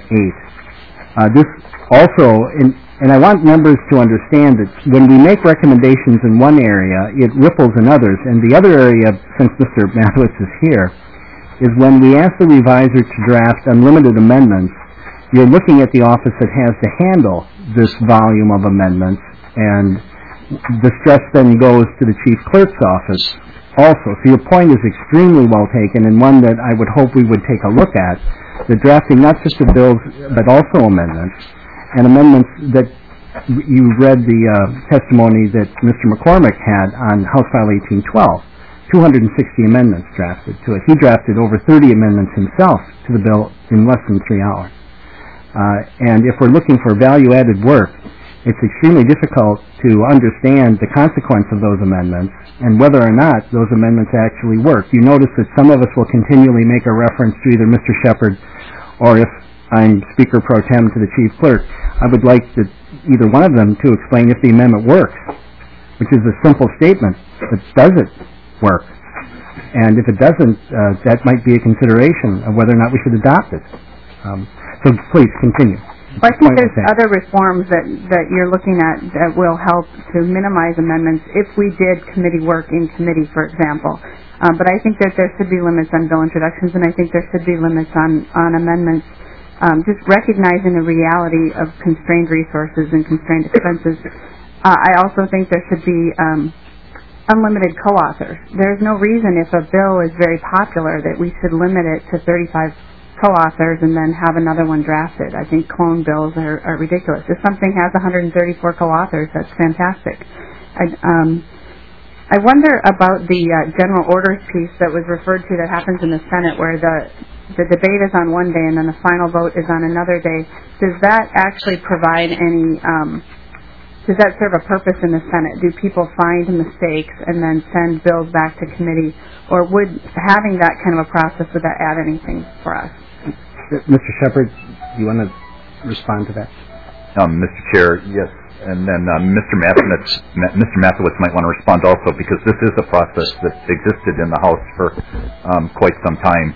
Speaker 1: This also, and I want members to understand that when we make recommendations in one area, it ripples in others. And the other area, since Mr. Mathewitz is here, is when we ask the reviser to draft unlimited amendments, you're looking at the office that has to handle this volume of amendments, and the stress then goes to the chief clerk's office also. So your point is extremely well taken, and one that I would hope we would take a look at, the drafting not just of bills, but also amendments, and amendments that you read the testimony that Mr. McCormick had on House File 1812, 260 amendments drafted to it. He drafted over 30 amendments himself to the bill in less than 3 hours. And if we're looking for value-added work, it's extremely difficult to understand the consequence of those amendments and whether or not those amendments actually work. You notice that some of us will continually make a reference to either Mr. Shepard or, if I'm Speaker Pro Tem, to the Chief Clerk, I would like either one of them to explain if the amendment works, which is a simple statement, but does it work? And if it doesn't, that might be a consideration of whether or not we should adopt it. So please, continue.
Speaker 8: Well, I think there's other reforms that you're looking at that will help to minimize amendments if we did committee work in committee, for example. But I think that there should be limits on bill introductions, and I think there should be limits on amendments. Just recognizing the reality of constrained resources and constrained expenses. I also think there should be unlimited co-authors. There's no reason, if a bill is very popular, that we should limit it to 35 co-authors and then have another one drafted. I think clone bills are ridiculous. If something has 134 co-authors, that's fantastic. I wonder about the general orders piece that was referred to that happens in the Senate, where the debate is on one day and then the final vote is on another day. Does that actually provide any, does that serve a purpose in the Senate? Do people find mistakes and then send bills back to committee? Or would having that kind of a process, would that add anything for us?
Speaker 1: Mr. Shepard, do you want to respond to that?
Speaker 3: Mr. Chair, yes. And then Mr. Mathewitz might want to respond also, because this is a process that existed in the House for quite some time.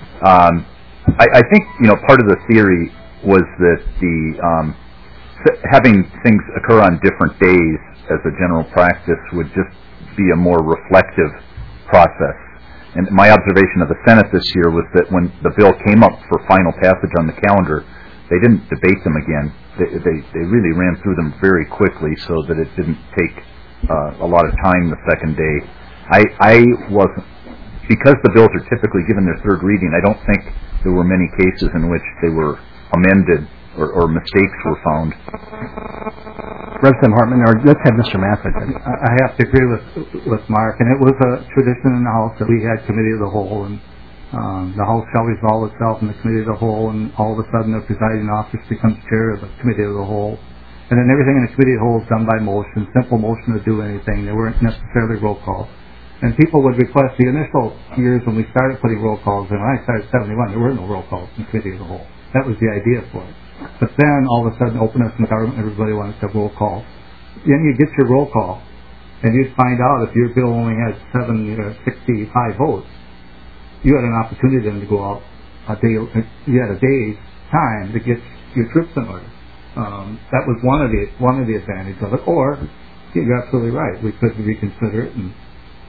Speaker 3: I think, part of the theory was that having things occur on different days as a general practice would just be a more reflective process. And my observation of the Senate this year was that when the bill came up for final passage on the calendar, they didn't debate them again. They really ran through them very quickly so that it didn't take a lot of time the second day. I wasn't, because the bills are typically given their third reading, I don't think there were many cases in which they were amended or mistakes were found.
Speaker 1: Representative Hartman, or let's have Mr. Mathewitz.
Speaker 6: I have to agree with Mark, and it was a tradition in the House that we had committee of the whole, and the House shall resolve itself in the committee of the whole, and all of a sudden the presiding officer becomes chair of the committee of the whole. And then everything in the committee of the whole is done by motion, simple motion to do anything. There weren't necessarily roll calls. And people would request, the initial years when we started putting roll calls, and when I started 71, there were no roll calls in the committee of the whole. That was the idea for it. But then, all of a sudden, openness in government, everybody wanted to have roll call. Then you get your roll call, and you'd find out if your bill only had 65 votes, you had an opportunity then to go out a day, you had a day's time to get your troops in order. That was one of the advantages of it. Or, you're absolutely right, we could reconsider it and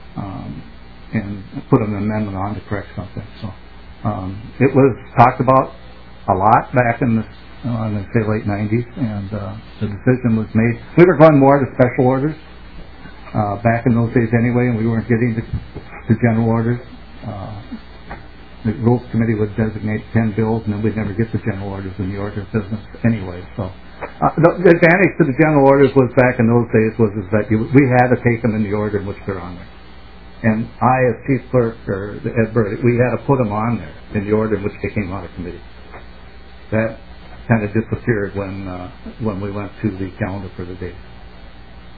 Speaker 6: put an amendment on to correct something. So, it was talked about a lot back in the late 90s, and the decision was made. We were going more to special orders back in those days anyway, and we weren't getting to general orders. The Rules Committee would designate 10 bills, and then we'd never get to general orders in the order of business anyway. So the advantage to the general orders was back in those days was that we had to take them in the order in which they're on there. And I, as chief clerk, or Ed Burdick, we had to put them on there in the order in which they came out of committee. That kind of disappeared when we went to the calendar for the day.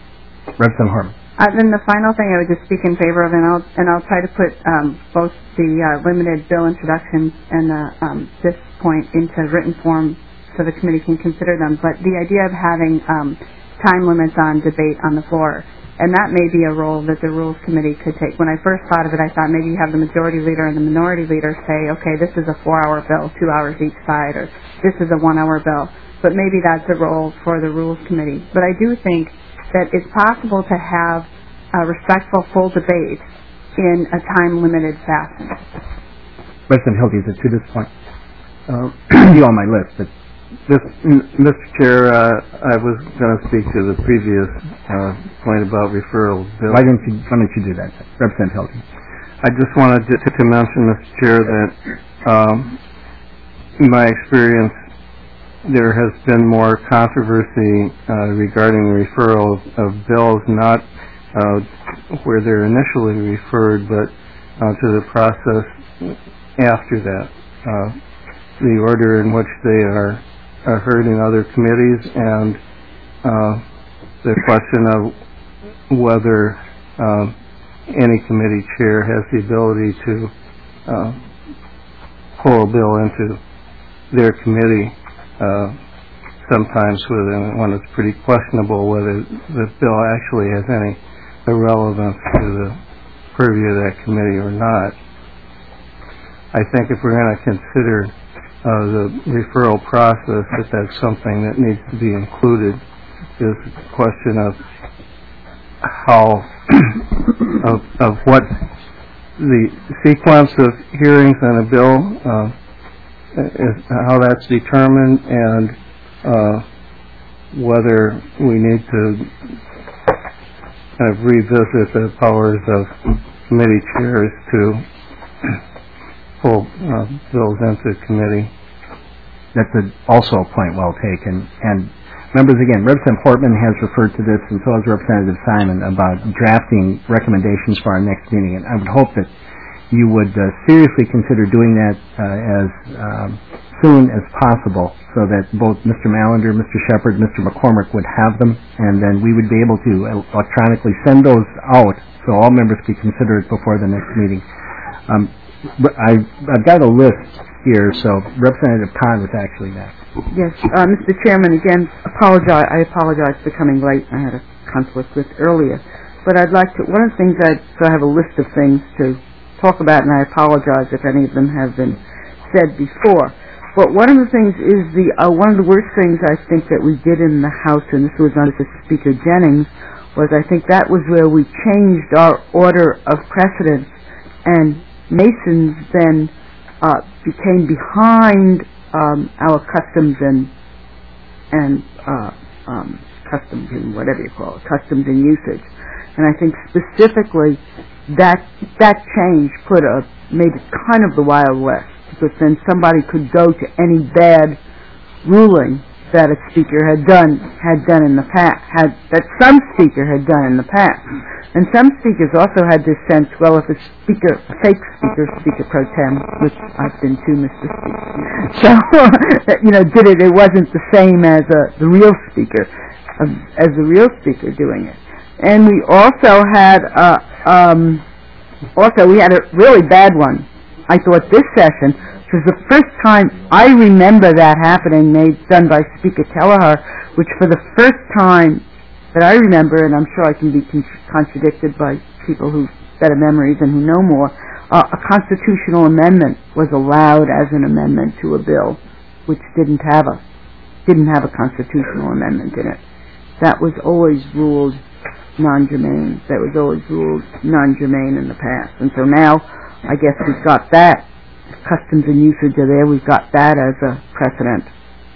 Speaker 1: Representative Horman.
Speaker 8: Then the final thing I would just speak in favor of, and I'll try to put both the limited bill introductions and this point into written form so the committee can consider them. But the idea of having time limits on debate on the floor, and that may be a role that the Rules Committee could take. When I first thought of it, I thought maybe you have the majority leader and the minority leader say, okay, this is a 4-hour bill, 2 hours each side, or this is a 1-hour bill. But maybe that's a role for the Rules Committee. But I do think that it's possible to have a respectful full debate in a time-limited fashion.
Speaker 1: Representative Hilty, is it to this point? You on my list, but
Speaker 9: Mr. Chair, I was going to speak to the previous point about referral bill.
Speaker 1: Why don't you do that, Representative Hilty?
Speaker 9: I just wanted to mention, Mr. Chair, that in my experience, there has been more controversy regarding referral of bills, not where they're initially referred, but to the process after that. The order in which they are heard in other committees, and the question of whether any committee chair has the ability to pull a bill into their committee, sometimes when it's pretty questionable whether the bill actually has any relevance to the purview of that committee or not. I think if we're going to consider the referral process, that's something that needs to be included, is the question of how of what the sequence of hearings on a bill is, how that's determined, and whether we need to kind of revisit the powers of committee chairs to pull bills into committee.
Speaker 1: That's also a point well taken. And members, again, Representative Portman has referred to this, and so has Representative Simon, about drafting recommendations for our next meeting. And I would hope that you would seriously consider doing that as soon as possible, so that both Mr. Mallender, Mr. Shepard, Mr. McCormick would have them, and then we would be able to electronically send those out so all members could consider it before the next meeting. I've got a list here, so Representative Kahn was actually next.
Speaker 10: Yes, Mr. Chairman, again, I apologize for coming late. I had a conflict with earlier. But I'd like to, one of the things so I have a list of things to talk about, and I apologize if any of them have been said before. But one of the things is one of the worst things I think that we did in the House, and this was under Speaker Jennings, was I think that was where we changed our order of precedence, and Masons then became behind our customs and customs and whatever you call it, customs and usage. And I think specifically that change made it kind of the Wild West, because then somebody could go to any bad ruling that a speaker had done in the past, that some speaker had done in the past. And some speakers also had this sense, well, if a fake speaker pro tem, which I've been to, Mr. Speaker, so, did it wasn't the same as the real speaker, doing it. And we also had, we had a really bad one, I thought, this session, which was the first time I remember that happening, done by Speaker Kelleher, which for the first time that I remember, and I'm sure I can be contradicted by people who better memories and who know more, a constitutional amendment was allowed as an amendment to a bill, which didn't have a constitutional amendment in it. That was always ruled non-germane. In the past. And so now, I guess we've got that. Customs and usage are there. We've got that as a precedent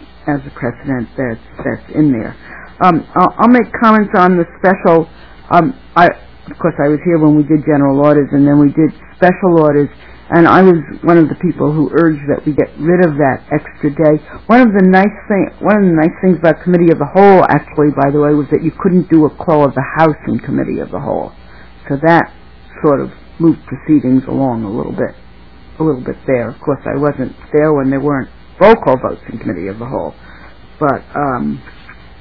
Speaker 10: that's in there. I'll make comments on the special. Of course, I was here when we did general orders, and then we did special orders, and I was one of the people who urged that we get rid of that extra day. One of the nice things about Committee of the Whole, actually, by the way, was that you couldn't do a call of the House in Committee of the Whole. So that sort of moved proceedings along a little bit there. Of course, I wasn't there when there weren't roll call votes in Committee of the Whole. But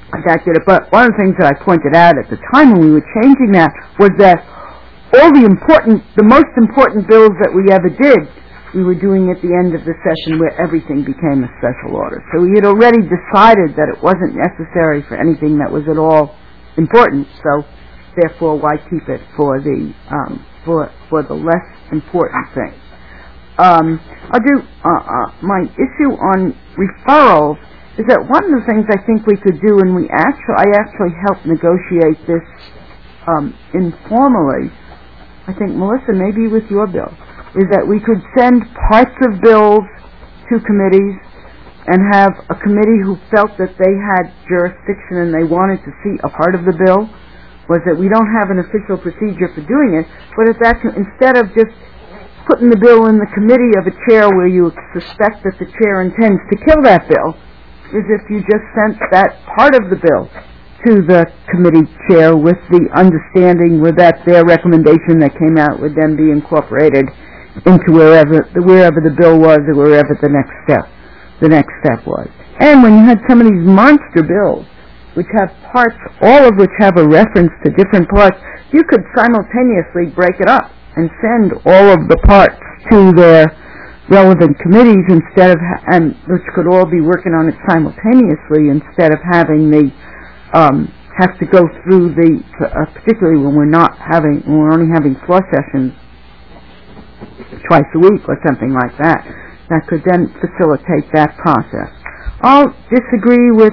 Speaker 10: that did it. But one of the things that I pointed out at the time when we were changing that was that all the most important bills that we ever did, we were doing at the end of the session where everything became a special order. So we had already decided that it wasn't necessary for anything that was at all important. So therefore, why keep it for the less important things? I'll do my issue on referrals is that one of the things I think we could do, and I actually helped negotiate this informally. I think, Melissa, maybe with your bill, is that we could send parts of bills to committees and have a committee who felt that they had jurisdiction and they wanted to see a part of the bill, was that we don't have an official procedure for doing it, but if that's, instead of just putting the bill in the committee of a chair where you suspect that the chair intends to kill that bill, is if you just sent that part of the bill to the committee chair with the understanding that their recommendation that came out would then be incorporated into wherever the bill was or wherever the next step was. And when you had some of these monster bills, which have parts, all of which have a reference to different parts, you could simultaneously break it up and send all of the parts to their relevant committees and which could all be working on it simultaneously instead of having the have to go through particularly when we're only having floor sessions twice a week or something like that. That could then facilitate that process. I'll disagree with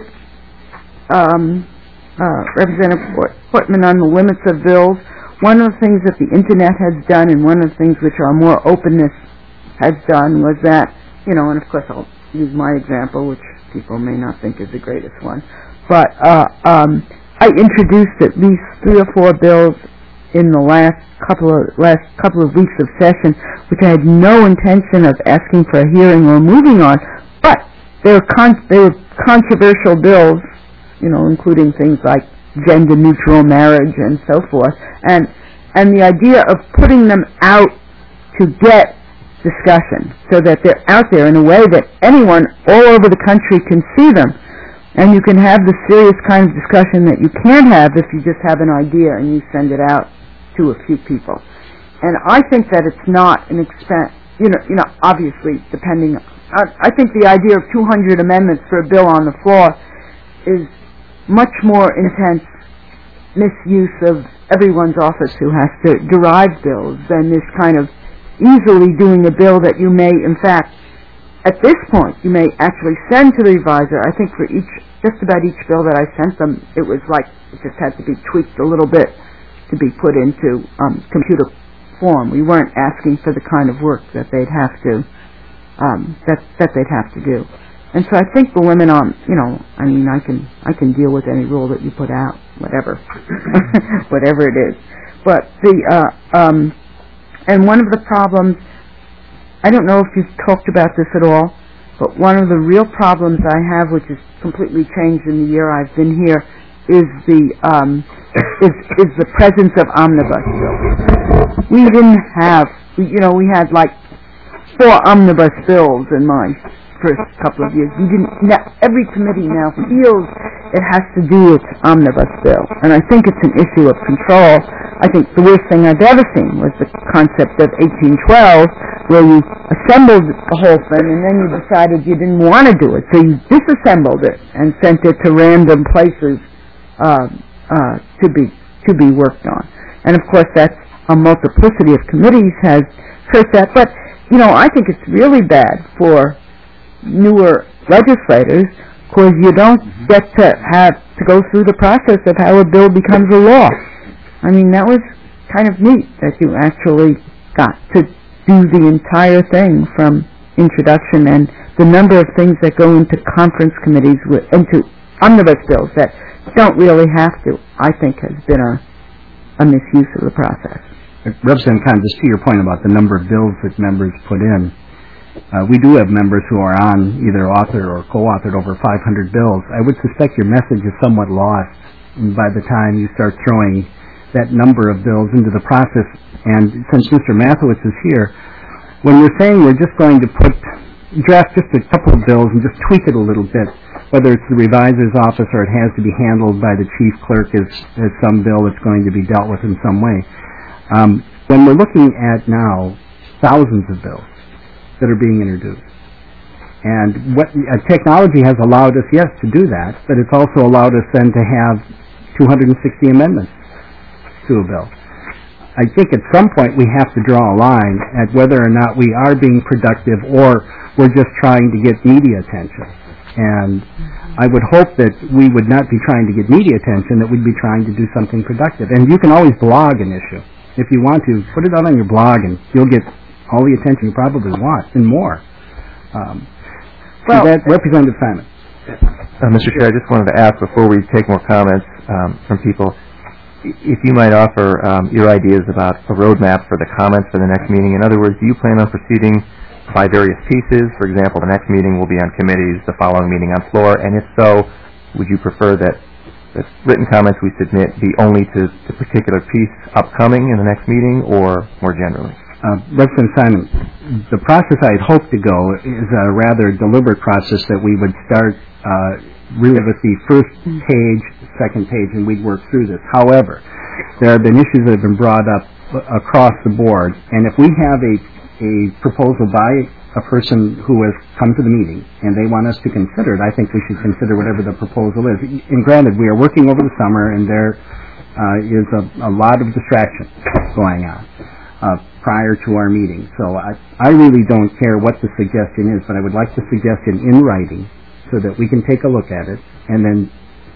Speaker 10: Representative Portman on the limits of bills. One of the things that the Internet has done, and one of the things which our more openness has done, was that, and of course I'll use my example, which people may not think is the greatest one, but I introduced at least 3 or 4 bills in the last couple of weeks of session, which I had no intention of asking for a hearing or moving on, but they were controversial bills, including things like gender-neutral marriage and so forth, and the idea of putting them out to get discussion so that they're out there in a way that anyone all over the country can see them, and you can have the serious kind of discussion that you can't have if you just have an idea and you send it out to a few people. And I think that it's not an expense, obviously depending. I think the idea of 200 amendments for a bill on the floor is much more intense misuse of everyone's office who has to derive bills than this kind of easily doing a bill that you may, in fact, at this point, you may actually send to the reviser. I think for just about each bill that I sent them, it was like it just had to be tweaked a little bit to be put into computer form. We weren't asking for the kind of work that they'd have to that they'd have to do. And so I think the limit on, I can deal with any rule that you put out, whatever, whatever it is. But and one of the problems, I don't know if you've talked about this at all, but one of the real problems I have, which has completely changed in the year I've been here, is the presence of omnibus bills. We didn't have, we had like 4 omnibus bills in my first couple of years. Every committee now feels it has to do its omnibus bill, and I think it's an issue of control. I think the worst thing I've ever seen was the concept of 1812, where you assembled the whole thing and then you decided you didn't want to do it, so you disassembled it and sent it to random places to be worked on. And of course, that's a multiplicity of committees has hurt that. But I think it's really bad for newer legislators because you don't get to go through the process of how a bill becomes a law. I mean, that was kind of neat that you actually got to do the entire thing from introduction, and the number of things that go into conference committees into omnibus bills that don't really have to, I think, has been a misuse of the process.
Speaker 1: Representative Khan, just to your point about the number of bills that members put in, we do have members who are on either authored or co-authored over 500 bills. I would suspect your message is somewhat lost by the time you start throwing that number of bills into the process. And since Mr. Mathewitz is here, when you're saying we're just going to draft just a couple of bills and just tweak it a little bit, whether it's the reviser's office or it has to be handled by the chief clerk as some bill that's going to be dealt with in some way. When we're looking at now thousands of bills that are being introduced, and what technology has allowed us, yes, to do that, but it's also allowed us then to have 260 amendments to a bill. I think at some point we have to draw a line at whether or not we are being productive or we're just trying to get media attention. And I would hope that we would not be trying to get media attention, that we'd be trying to do something productive. And you can always blog an issue. If you want to, put it out on your blog and you'll get all the attention you probably want and more. Representative Simon.
Speaker 5: Mr. Chair, I just wanted to ask before we take more comments from people, if you might offer your ideas about a roadmap for the comments for the next meeting. In other words, do you plan on proceeding by various pieces? For example, the next meeting will be on committees, the following meeting on floor, and if so, would you prefer that the written comments we submit be only to the particular piece upcoming in the next meeting or more generally?
Speaker 1: Representative Simon, the process I'd hope to go is a rather deliberate process that we would start really with the first page, second page, and we'd work through this. However, there have been issues that have been brought up across the board, and if we have a proposal by a person who has come to the meeting and they want us to consider it, I think we should consider whatever the proposal is. And granted, we are working over the summer, and there is a lot of distraction going on prior to our meeting. So I really don't care what the suggestion is, but I would like the suggestion in writing so that we can take a look at it and then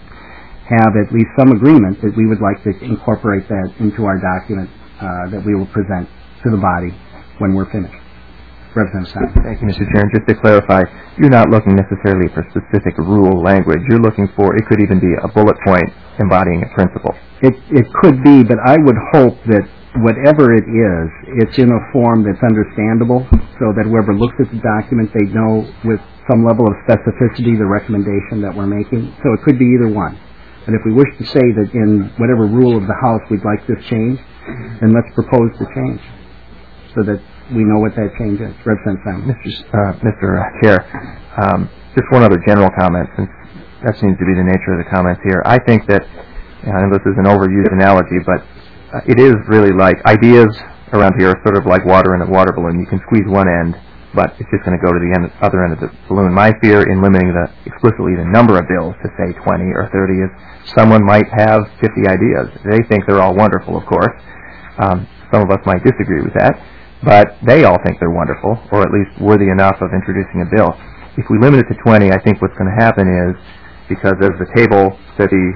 Speaker 1: have at least some agreement that we would like to incorporate that into our document that we will present to the body when we're finished. Representative Simon.
Speaker 5: Thank you, Mr. Chair. And just to clarify, you're not looking necessarily for specific rule language. You're looking for, it could even be a bullet point embodying a principle.
Speaker 1: It could be, but I would hope that whatever it is, it's in a form that's understandable so that whoever looks at the document, they know with some level of specificity the recommendation that we're making. So it could be either one. And if we wish to say that in whatever rule of the House we'd like this change, then let's propose the change so that we know what that change is. Representative Simon.
Speaker 5: Mr. Chair, just one other general comment, since that seems to be the nature of the comments here. I think that, and this is an overused analogy, but it is really like ideas around here are sort of like water in a water balloon. You can squeeze one end, but it's just going to go to the other end of the balloon. My fear in limiting explicitly the number of bills to, say, 20 or 30 is someone might have 50 ideas. They think they're all wonderful, of course. Some of us might disagree with that, but they all think they're wonderful, or at least worthy enough of introducing a bill. If we limit it to 20, I think what's going to happen is, because as the table that the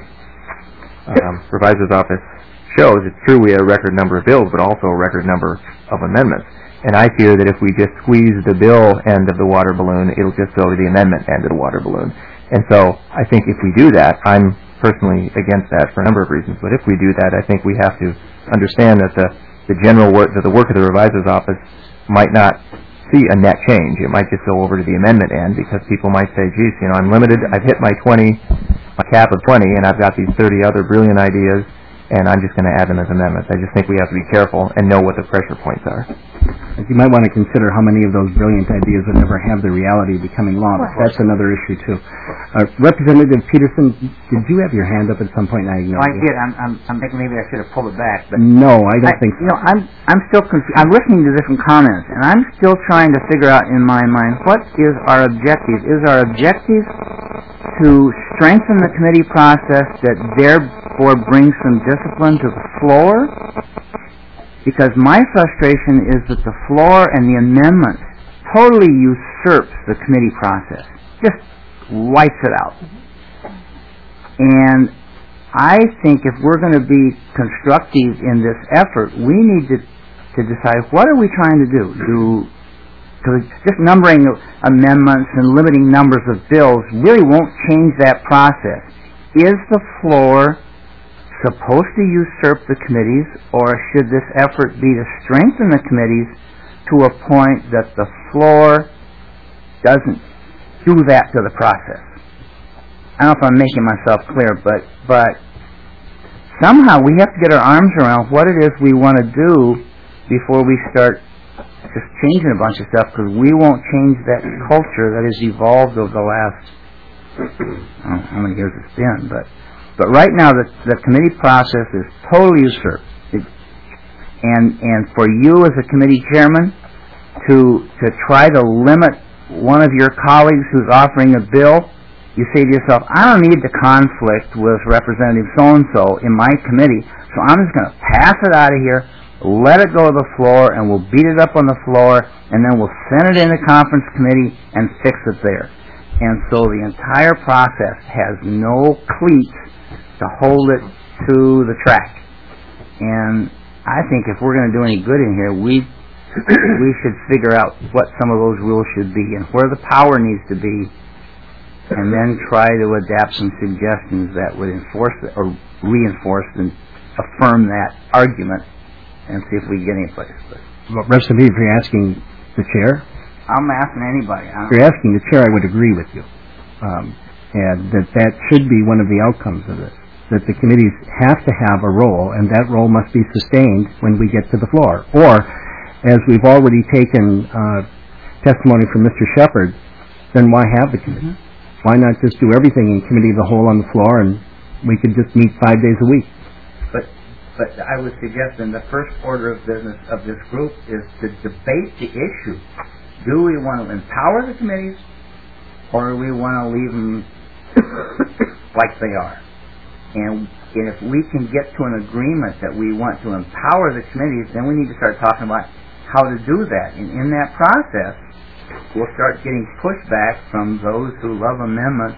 Speaker 5: reviser's office shows, it's true we have a record number of bills, but also a record number of amendments. And I fear that if we just squeeze the bill end of the water balloon, it'll just go to the amendment end of the water balloon. And so I think if we do that, I'm personally against that for a number of reasons, but if we do that, I think we have to understand that the general work, that the work of the reviser's office might not see a net change. It might just go over to the amendment end because people might say, geez, I'm limited, I've hit my cap of 20, and I've got these 30 other brilliant ideas, and I'm just going to add them as amendments. I just think we have to be careful and know what the pressure points are.
Speaker 1: You might want to consider how many of those brilliant ideas would never have the reality of becoming law. That's another issue, too. Representative Peterson, did you have your hand up at some point?
Speaker 11: I did. I'm thinking maybe I should have pulled it back. But
Speaker 1: no, I don't think so.
Speaker 11: I'm still confused. I'm listening to different comments, and I'm still trying to figure out in my mind, what is our objective? Is our objective to strengthen the committee process that therefore brings some discipline to the floor? Because my frustration is that the floor and the amendment totally usurps the committee process. Just wipes it out. And I think if we're going to be constructive in this effort, we need to decide what are we trying to do. Just numbering amendments and limiting numbers of bills really won't change that process. Is the floor supposed to usurp the committees, or should this effort be to strengthen the committees to a point that the floor doesn't do that to the process? I don't know if I'm making myself clear, but somehow we have to get our arms around what it is we want to do before we start just changing a bunch of stuff, because we won't change that culture that has evolved over the last I don't know how many years it's been, but right now the committee process is totally usurped. And for you as a committee chairman to try to limit one of your colleagues who's offering a bill, you say to yourself, I don't need the conflict with Representative so-and-so in my committee, so I'm just going to pass it out of here, let it go to the floor, and we'll beat it up on the floor, and then we'll send it into conference committee and fix it there. And so the entire process has no cleats to hold it to the track. And I think if we're going to do any good in here, we should figure out what some of those rules should be and where the power needs to be, and then try to adapt some suggestions that would enforce it, or reinforce and affirm that argument, and see if we get any place.
Speaker 1: Well, Representative, if you're asking the chair?
Speaker 11: I'm asking anybody.
Speaker 1: If you're asking the chair, I would agree with you. And that should be one of the outcomes of this. That the committees have to have a role, and that role must be sustained when we get to the floor. Or, as we've already taken testimony from Mr. Shepherd, then why have the committee? Why not just do everything in committee of the whole on the floor, and we could just meet 5 days a week?
Speaker 11: But I would suggest then the first order of business of this group is to debate the issue. Do we want to empower the committees, or do we want to leave them like they are? And if we can get to an agreement that we want to empower the committees, then we need to start talking about how to do that. And in that process, we'll start getting pushback from those who love amendments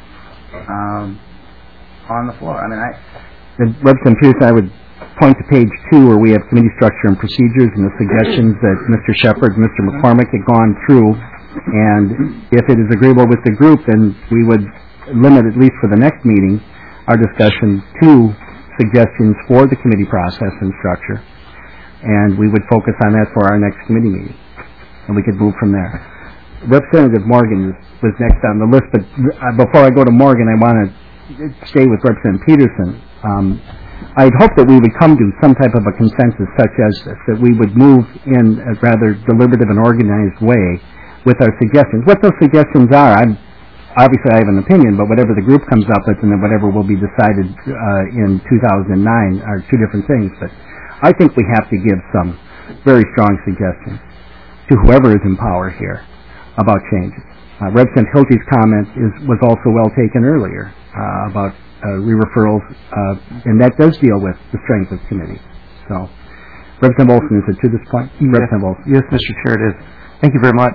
Speaker 11: on the floor.
Speaker 1: Representative Peterson, I would point to page 2 where we have committee structure and procedures and the suggestions that Mr. Shepherd and Mr. McCormick had gone through. And if it is agreeable with the group, then we would limit, at least for the next meeting, our discussion to suggestions for the committee process and structure. And we would focus on that for our next committee meeting. And we could move from there. Representative Morgan was next on the list, but before I go to Morgan, I want to stay with Representative Peterson. I'd hope that we would come to some type of a consensus such as this, that we would move in a rather deliberative and organized way with our suggestions. What those suggestions are, obviously I have an opinion, but whatever the group comes up with and then whatever will be decided in 2009 are two different things. But I think we have to give some very strong suggestions to whoever is in power here about changes. Representative Hilty's comment was also well taken earlier about re-referrals, and that does deal with the strength of committees. So, Representative Olson, is it to this point?
Speaker 12: Yes.
Speaker 1: Representative Olson.
Speaker 12: Yes, Mr. Chair, it is. Thank you very much.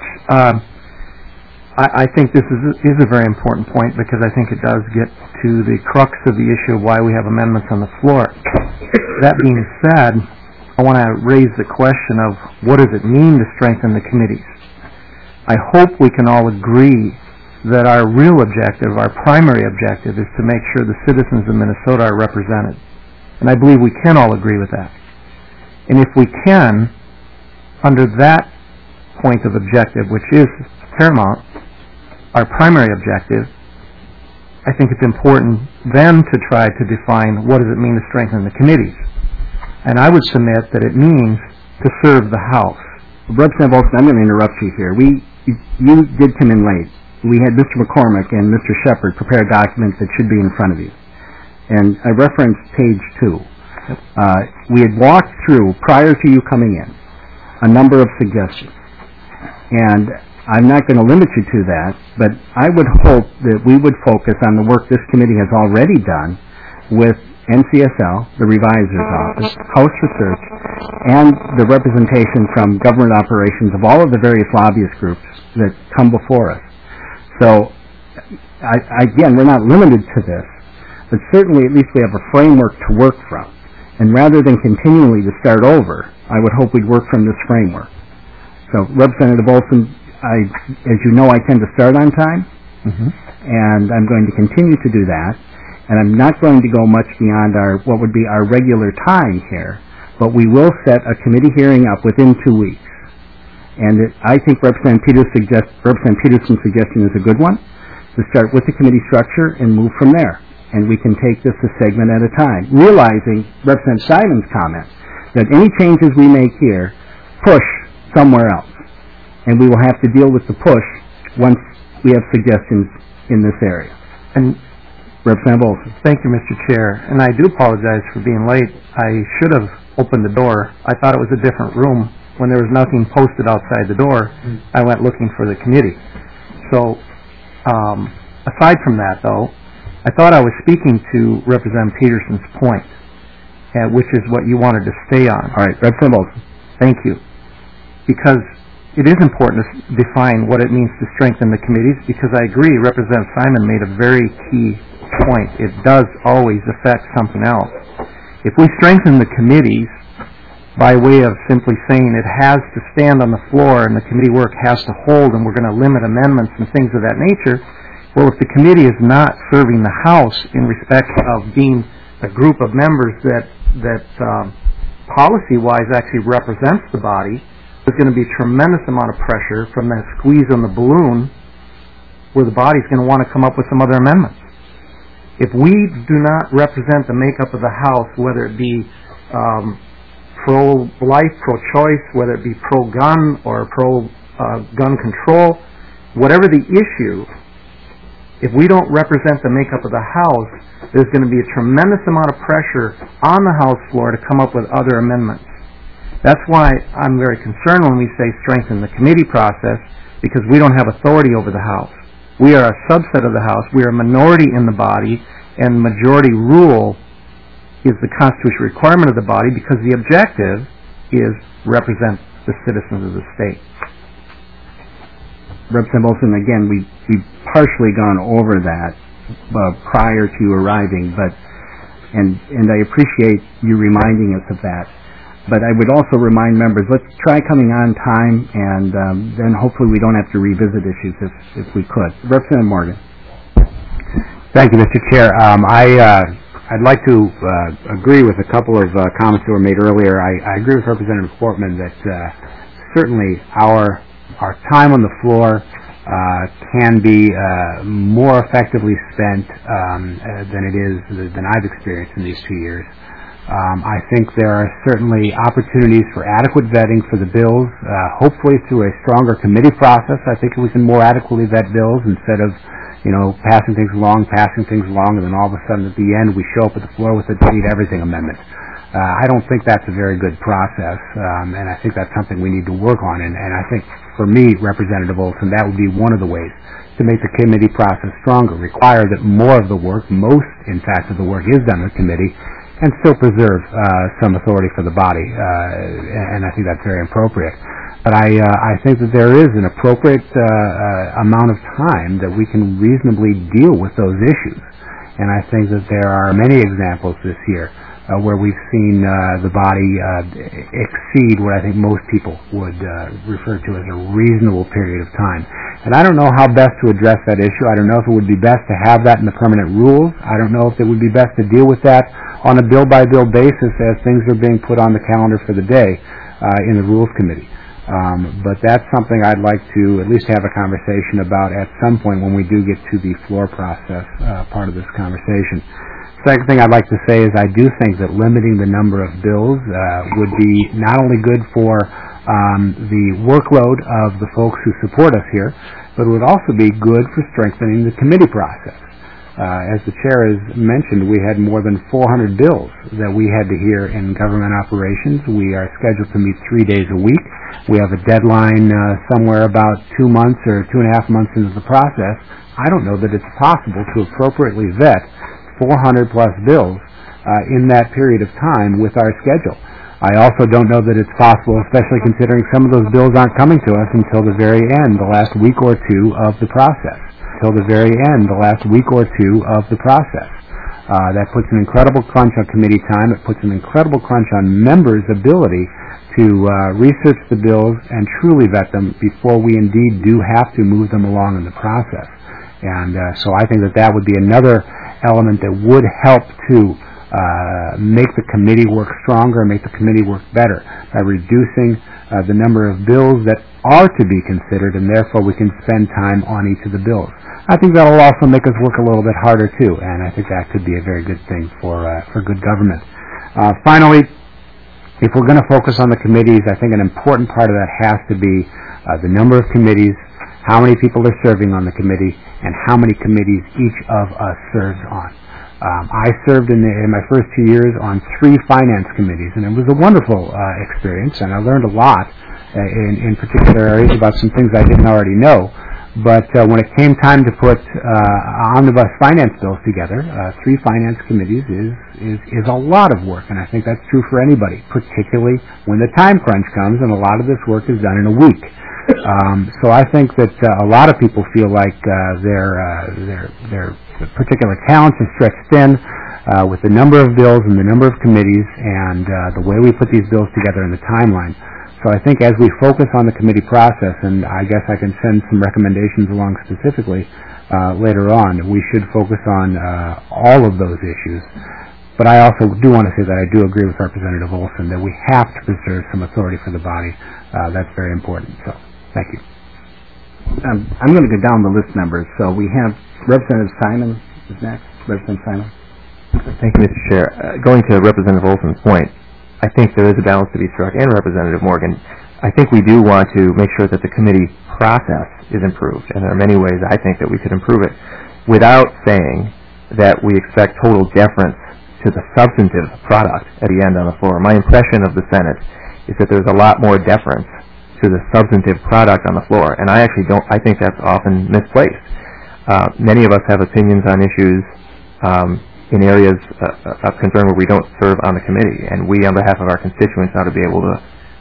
Speaker 12: I think this is a very important point because I think it does get to the crux of the issue of why we have amendments on the floor. That being said, I want to raise the question of what does it mean to strengthen the committees? I hope we can all agree that our real objective, our primary objective, is to make sure the citizens of Minnesota are represented. And I believe we can all agree with that. And if we can, under that point of objective, which is paramount, our primary objective, I think it's important then to try to define what does it mean to strengthen the committees. And I would submit that it means to serve the House.
Speaker 1: Representative Olson, I'm going to interrupt you here. You did come in late. We had Mr. McCormick and Mr. Shepherd prepare documents that should be in front of you. And I referenced page 2. We had walked through, prior to you coming in, a number of suggestions. And I'm not going to limit you to that, but I would hope that we would focus on the work this committee has already done with NCSL, the Revisor's Office, House Research, and the representation from government operations of all of the various lobbyist groups that come before us. So, again, we're not limited to this, but certainly at least we have a framework to work from. And rather than continually to start over, I would hope we'd work from this framework. So, Representative Olson, as you know, I tend to start on time, and I'm going to continue to do that. And I'm not going to go much beyond what would be our regular time here, but we will set a committee hearing up within 2 weeks. And I think Representative Peterson's suggestion is a good one, to start with the committee structure and move from there. And we can take this a segment at a time, realizing Representative Simon's comment that any changes we make here push somewhere else. And we will have to deal with the push once we have suggestions in this area.
Speaker 12: And
Speaker 1: Representative Olson.
Speaker 12: Thank you, Mr. Chair. And I do apologize for being late. I should have opened the door. I thought it was a different room. When there was nothing posted outside the door, I went looking for the committee. So, aside from that, though, I thought I was speaking to Representative Peterson's point, which is what you wanted to stay on.
Speaker 1: All right, Representative Olson.
Speaker 12: Thank you. Because it is important to define what it means to strengthen the committees, because I agree, Representative Simon made a very key point. It does always affect something else. If we strengthen the committees by way of simply saying it has to stand on the floor and the committee work has to hold and we're going to limit amendments and things of that nature, well, if the committee is not serving the House in respect of being a group of members that policy-wise actually represents the body, there's going to be a tremendous amount of pressure from that squeeze on the balloon where the body's going to want to come up with some other amendments. If we do not represent the makeup of the House, whether it be pro-life, pro-choice, whether it be pro-gun or pro-gun control, whatever the issue, if we don't represent the makeup of the House, there's going to be a tremendous amount of pressure on the House floor to come up with other amendments. That's why I'm very concerned when we say strengthen the committee process, because we don't have authority over the House. We are a subset of the House. We are a minority in the body, and majority rule is the constitutional requirement of the body because the objective is represent the citizens of the state.
Speaker 1: Representative Olson, again, we've partially gone over that prior to arriving, and I appreciate you reminding us of that. But I would also remind members, let's try coming on time, and then hopefully we don't have to revisit issues if we could. Representative Morgan.
Speaker 13: Thank you, Mr. Chair. I'd like to agree with a couple of comments that were made earlier. I agree with Representative Portman that certainly our time on the floor can be more effectively spent than I've experienced in these 2 years. I think there are certainly opportunities for adequate vetting for the bills, hopefully through a stronger committee process. I think we can more adequately vet bills instead of, passing things along, and then all of a sudden at the end we show up at the floor with a delete everything amendment. I don't think that's a very good process, and I think that's something we need to work on. And I think for me, Representative Olson, that would be one of the ways to make the committee process stronger, require that more of the work, most in fact of the work is done in the committee, and still preserve some authority for the body, and I think that's very appropriate. But I think that there is an appropriate amount of time that we can reasonably deal with those issues, and I think that there are many examples this year where we've seen the body exceed what I think most people would refer to as a reasonable period of time. And I don't know how best to address that issue. I don't know if it would be best to have that in the permanent rules. I don't know if it would be best to deal with that on a bill-by-bill basis as things are being put on the calendar for the day in the Rules Committee. But that's something I'd like to at least have a conversation about at some point when we do get to the floor process part of this conversation. Second thing I'd like to say is I do think that limiting the number of bills would be not only good for the workload of the folks who support us here, but it would also be good for strengthening the committee process. As the chair has mentioned, we had more than 400 bills that we had to hear in government operations. We are scheduled to meet 3 days a week. We have a deadline somewhere about 2 months or 2.5 months into the process. I don't know that it's possible to appropriately vet 400 plus bills in that period of time with our schedule. I also don't know that it's possible, especially considering some of those bills aren't coming to us until the very end, the last week or two of the process. That puts an incredible crunch on committee time. It puts an incredible crunch on members' ability to research the bills and truly vet them before we indeed do have to move them along in the process. And so I think that would be another element that would help to make the committee work stronger, make the committee work better by reducing the number of bills that are to be considered, and therefore we can spend time on each of the bills. I think that will also make us work a little bit harder too, and I think that could be a very good thing for good government. Finally, if we're going to focus on the committees, I think an important part of that has to be the number of committees, how many people are serving on the committee, and how many committees each of us serves on. I served in my first 2 years on 3 finance committees, and it was a wonderful experience, and I learned a lot in particular areas about some things I didn't already know. But when it came time to put omnibus finance bills together, 3 finance committees is a lot of work, and I think that's true for anybody, particularly when the time crunch comes, and a lot of this work is done in a week. So I think that a lot of people feel like their particular talents are stretched thin with the number of bills and the number of committees and the way we put these bills together in the timeline. So I think as we focus on the committee process, and I guess I can send some recommendations along specifically later on, we should focus on all of those issues. But I also do want to say that I do agree with Representative Olson that we have to preserve some authority for the body. That's very important. So, thank you.
Speaker 1: I'm going to go down the list members. So we have Representative Simon is next. Representative Simon.
Speaker 5: Thank you, Mr. Chair. Going to Representative Olson's point, I think there is a balance to be struck, and Representative Morgan. I think we do want to make sure that the committee process is improved, and there are many ways I think that we could improve it without saying that we expect total deference to the substantive product at the end on the floor. My impression of the Senate is that there's a lot more deference to the substantive product on the floor, and I actually don't. I think that's often misplaced. Many of us have opinions on issues in areas of concern where we don't serve on the committee, and we, on behalf of our constituents, ought to be able to,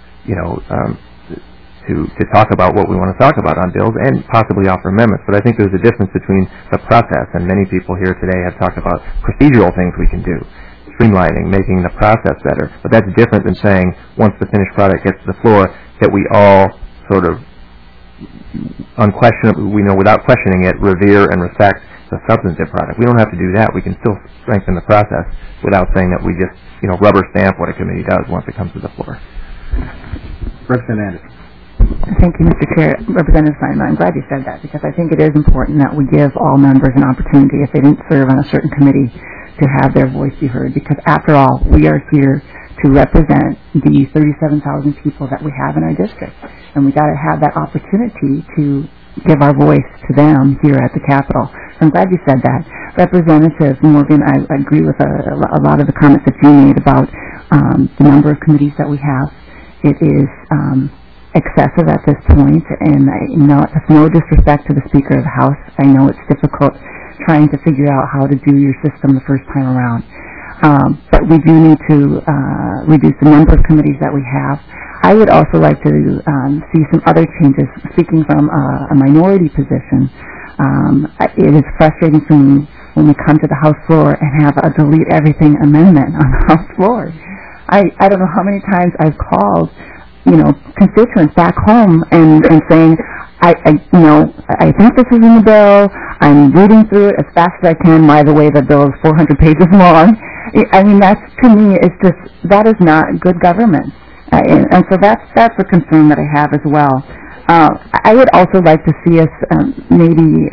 Speaker 5: to talk about what we want to talk about on bills and possibly offer amendments. But I think there's a difference between the process, and many people here today have talked about procedural things we can do, streamlining, making the process better. But that's different than saying once the finished product gets to the floor that we all sort of unquestionably, without questioning it, revere and respect the substantive product. We don't have to do that. We can still strengthen the process without saying that we just, rubber stamp what a committee does once it comes to the floor.
Speaker 1: Representative Anderson.
Speaker 4: Thank you, Mr. Chair. Representative Simon, I'm glad you said that because I think it is important that we give all members an opportunity, if they didn't serve on a certain committee, to have their voice be heard. Because after all, we are here to represent the 37,000 people that we have in our district, and we got to have that opportunity to give our voice to them here at the Capitol. I'm glad you said that. Representative Morgan, I agree with a lot of the comments that you made about the number of committees that we have. It is excessive at this point, and that's no disrespect to the Speaker of the House. I know it's difficult trying to figure out how to do your system the first time around. But we do need to reduce the number of committees that we have. I would also like to see some other changes. Speaking from a minority position, it is frustrating for me when we come to the House floor and have a delete everything amendment on the House floor. I don't know how many times I've called, constituents back home and saying, I think this is in the bill. I'm reading through it as fast as I can. By the way, the bill is 400 pages long. I mean, that's, to me, that is not good government. And so that's a concern that I have as well. I would also like to see us maybe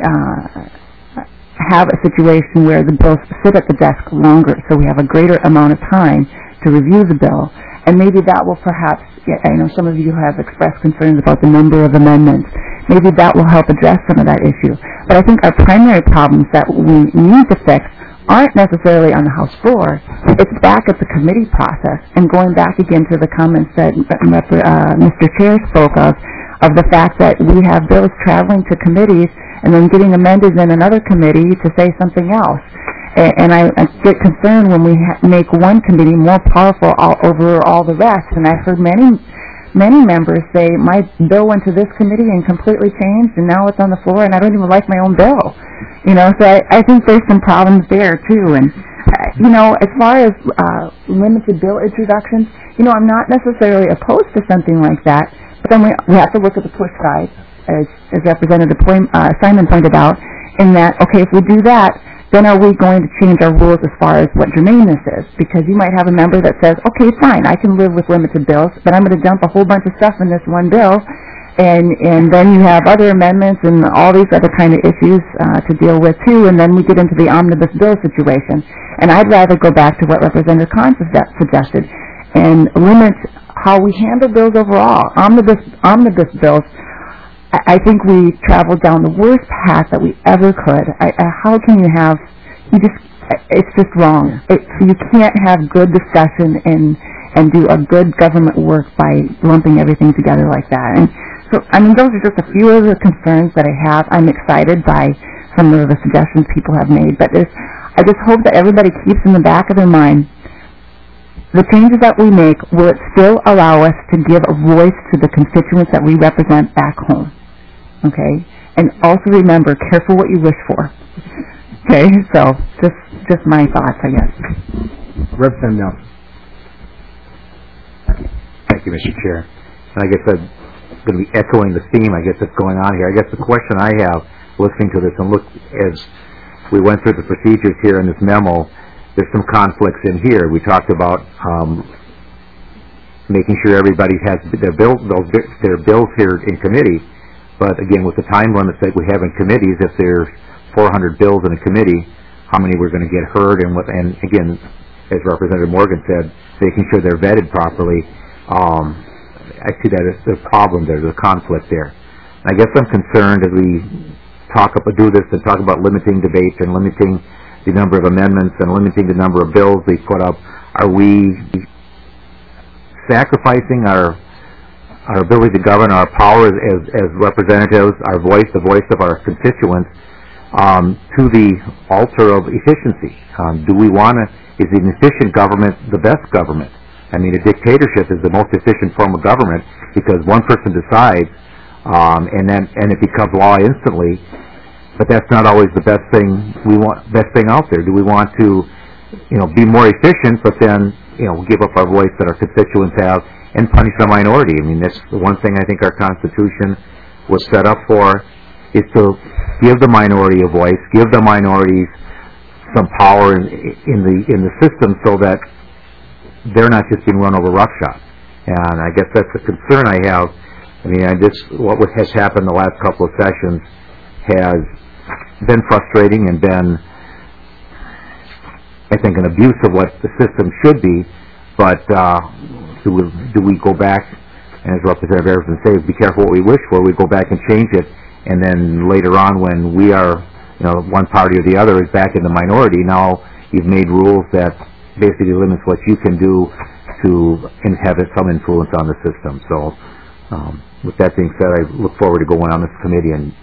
Speaker 4: have a situation where the bills sit at the desk longer, so we have a greater amount of time to review the bill. And maybe that will perhaps, I know some of you have expressed concerns about the number of amendments. Maybe that will help address some of that issue. But I think our primary problems that we need to fix aren't necessarily on the House floor. It's back at the committee process. And going back again to the comments that Mr. Chair spoke of the fact that we have bills traveling to committees and then getting amended in another committee to say something else. And I get concerned when we make one committee more powerful over all the rest. And I've heard many members say, my bill went to this committee and completely changed, and now it's on the floor, and I don't even like my own bill. So I think there's some problems there, too. And, as far as limited bill introductions, I'm not necessarily opposed to something like that, but then we have to look at the push side, as Representative Simon pointed out, in that, okay, if we do that, then are we going to change our rules as far as what germaneness is? Because you might have a member that says, okay, fine, I can live with limited bills, but I'm going to dump a whole bunch of stuff in this one bill, and then you have other amendments and all these other kind of issues to deal with, too, and then we get into the omnibus bill situation. And I'd rather go back to what Representative Kahn suggested and limit how we handle bills overall. Omnibus bills I think we traveled down the worst path that we ever could. How can you have, it's just wrong. You can't have good discussion and do a good government work by lumping everything together like that. And so, those are just a few of the concerns that I have. I'm excited by some of the suggestions people have made, but I just hope that everybody keeps in the back of their mind the changes that we make, will it still allow us to give a voice to the constituents that we represent back home? Okay? And also remember, careful what you wish for. Okay? So, just my thoughts, I guess.
Speaker 13: Representative Nelson.
Speaker 14: Thank you, Mr. Chair. And I guess I'm going to be echoing the theme, I guess, that's going on here. I guess the question I have, listening to this and look as we went through the procedures here in this memo, there's some conflicts in here. We talked about making sure everybody has their bills here in committee, but again, with the time limits that we have in committees, if there's 400 bills in a committee, how many we're going to get heard, and again, as Representative Morgan said, making sure they're vetted properly. I see that as the problem there, the conflict there. And I guess I'm concerned as we do this and talk about limiting debates and limiting the number of amendments and limiting the number of bills we put up. Are we sacrificing our ability to govern, our power as representatives, our voice, the voice of our constituents, to the altar of efficiency? Is an efficient government the best government? A dictatorship is the most efficient form of government because one person decides and it becomes law instantly. But that's not always the best thing out there. Do we want to, be more efficient, but then, give up our voice that our constituents have and punish the minority? That's the one thing I think our Constitution was set up for, is to give the minority a voice, give the minorities some power in the system, so that they're not just being run over roughshod. And I guess that's the concern I have. What has happened the last couple of sessions has been frustrating and been, I think, an abuse of what the system should be. But do we go back, and as Representative Erickson says, be careful what we wish for. We go back and change it, and then later on, when we are, one party or the other is back in the minority, now you've made rules that basically limits what you can do and have some influence on the system. So, with that being said, I look forward to going on this committee and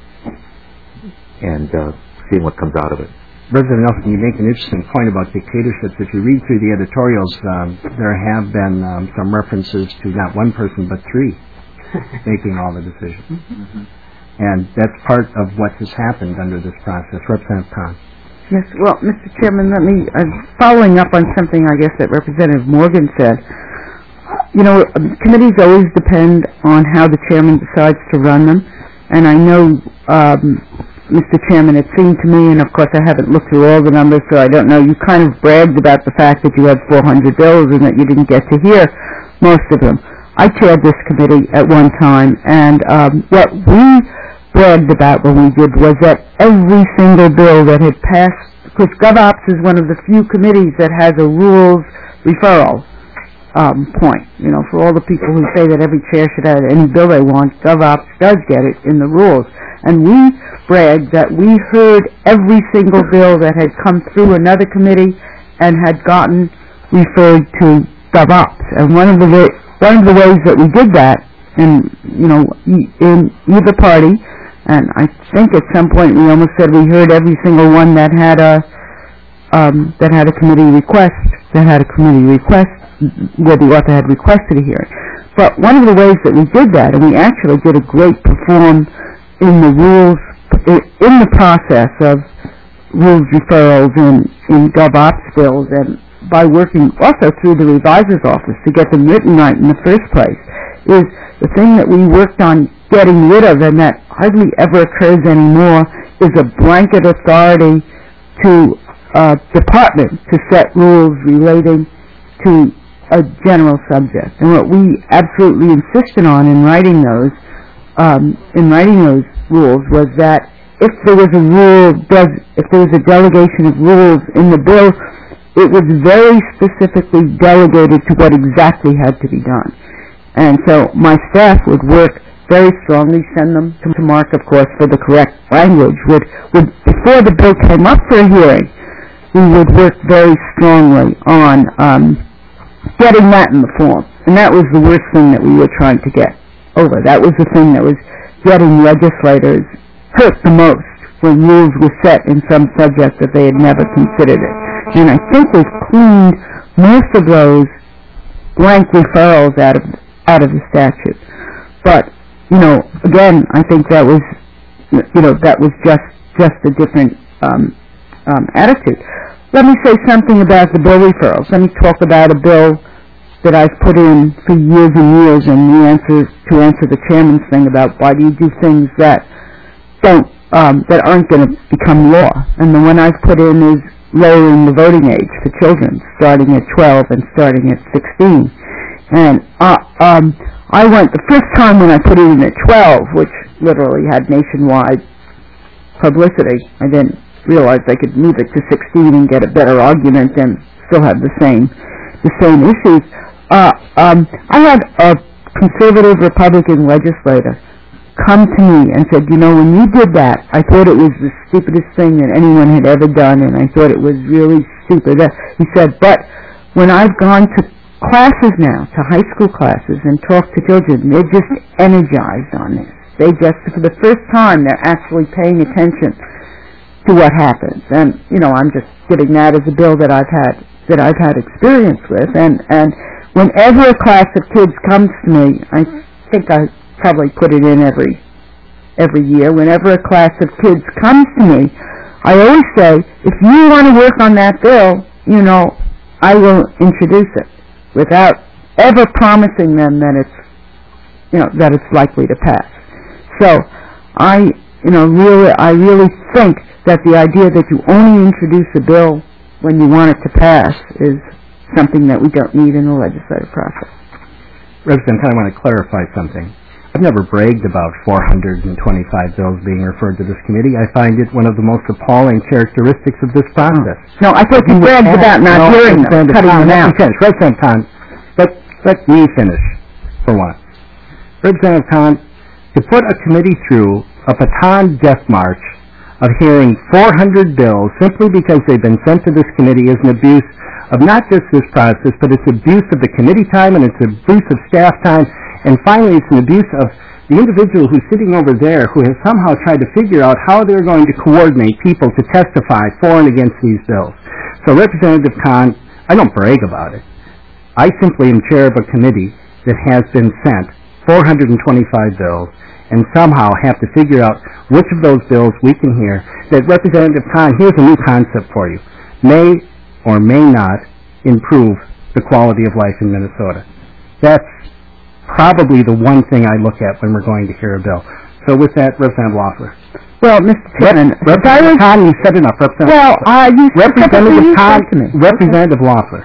Speaker 14: seeing what comes out of it.
Speaker 13: Representative Nelson, you make an interesting point about dictatorships. If you read through the editorials, there have been some references to not one person but three making all the decisions. Mm-hmm. And that's part of what has happened under this process. Representative Kahn.
Speaker 10: Yes, well, Mr. Chairman, following up on something I guess that Representative Morgan said. Committees always depend on how the chairman decides to run them. And I know, Mr. Chairman, it seemed to me, and of course I haven't looked through all the numbers, so I don't know, you kind of bragged about the fact that you had 400 bills and that you didn't get to hear most of them. I chaired this committee at one time, and what we bragged about when we did was that every single bill that had passed, because GovOps is one of the few committees that has a rules referral point. For all the people who say that every chair should have any bill they want, GovOps does get it in the rules. And we bragged that we heard every single bill that had come through another committee and had gotten referred to GovOps. And one of the ways that we did that, in either party, and I think at some point we almost said we heard every single one that had a committee request, where the author had requested a hearing. But one of the ways that we did that, and we actually did a great perform in the rules, in the process of rules referrals in GovOps bills, and by working also through the revisor's office to get them written right in the first place, is the thing that we worked on getting rid of, and that hardly ever occurs anymore, is a blanket authority to a department to set rules relating to a general subject. And what we absolutely insisted on in writing those rules was that if there was a delegation of rules in the bill, it was very specifically delegated to what exactly had to be done. And so my staff would work
Speaker 11: very strongly send them to Mark, of course, for the correct language. Would before the bill came up for a hearing, we would work very strongly on getting that in the form. And that was the worst thing that we were trying to get over. That was the thing that was getting legislators hurt the most, when rules were set in some subject that they had never considered it. And I think we've cleaned most of those blank referrals out of the statute. But, again, I think that was, that was just a different attitude. Let me say something about the bill referrals. Let me talk about a bill that I've put in for years and years, and to answer the chairman's thing about why do you do things that aren't going to become law. And the one I've put in is lowering the voting age for children, starting at 12 and starting at 16. And I went the first time when I put it in at 12, which literally had nationwide publicity. I didn't realize I could move it to 16 and get a better argument and still have the same issues. I had a conservative Republican legislator come to me and said, when you did that, I thought it was the stupidest thing that anyone had ever done, and I thought it was really stupid. He said, but when I've gone to classes now, to high school classes, and talked to children, they're just energized on this. They just, for the first time, they're actually paying attention to what happens. And, I'm just giving that as a bill that I've had experience with. And whenever a class of kids comes to me, I think I probably put it in every year. Whenever a class of kids comes to me, I always say, if you want to work on that bill, I will introduce it, without ever promising them that it's likely to pass. So I really think that the idea that you only introduce a bill when you want it to pass is something that we don't need in the legislative process.
Speaker 1: Representative, I want to clarify something. I've never bragged about 425 bills being referred to this committee. I find it one of the most appalling characteristics of this process.
Speaker 11: No, I thought you bragged about not hearing them, cutting them out.
Speaker 1: Representative Kahn, let me finish for once. Representative Kahn, to put a committee through a baton death march of hearing 400 bills simply because they've been sent to this committee is an abuse of not just this process, but it's abuse of the committee time, and it's abuse of staff time, and finally it's an abuse of the individual who's sitting over there who has somehow tried to figure out how they're going to coordinate people to testify for and against these bills. So Representative Kahn, I don't brag about it. I simply am chair of a committee that has been sent 425 bills and somehow have to figure out which of those bills we can hear. That Representative Kahn, here's a new concept for you, may or may not improve the quality of life in Minnesota. That's probably the one thing I look at when we're going to hear a bill. So with that, Representative Loeffler.
Speaker 11: Well, Mr. Chairman,
Speaker 1: Representative Kahn, you said enough. Representative Loeffler.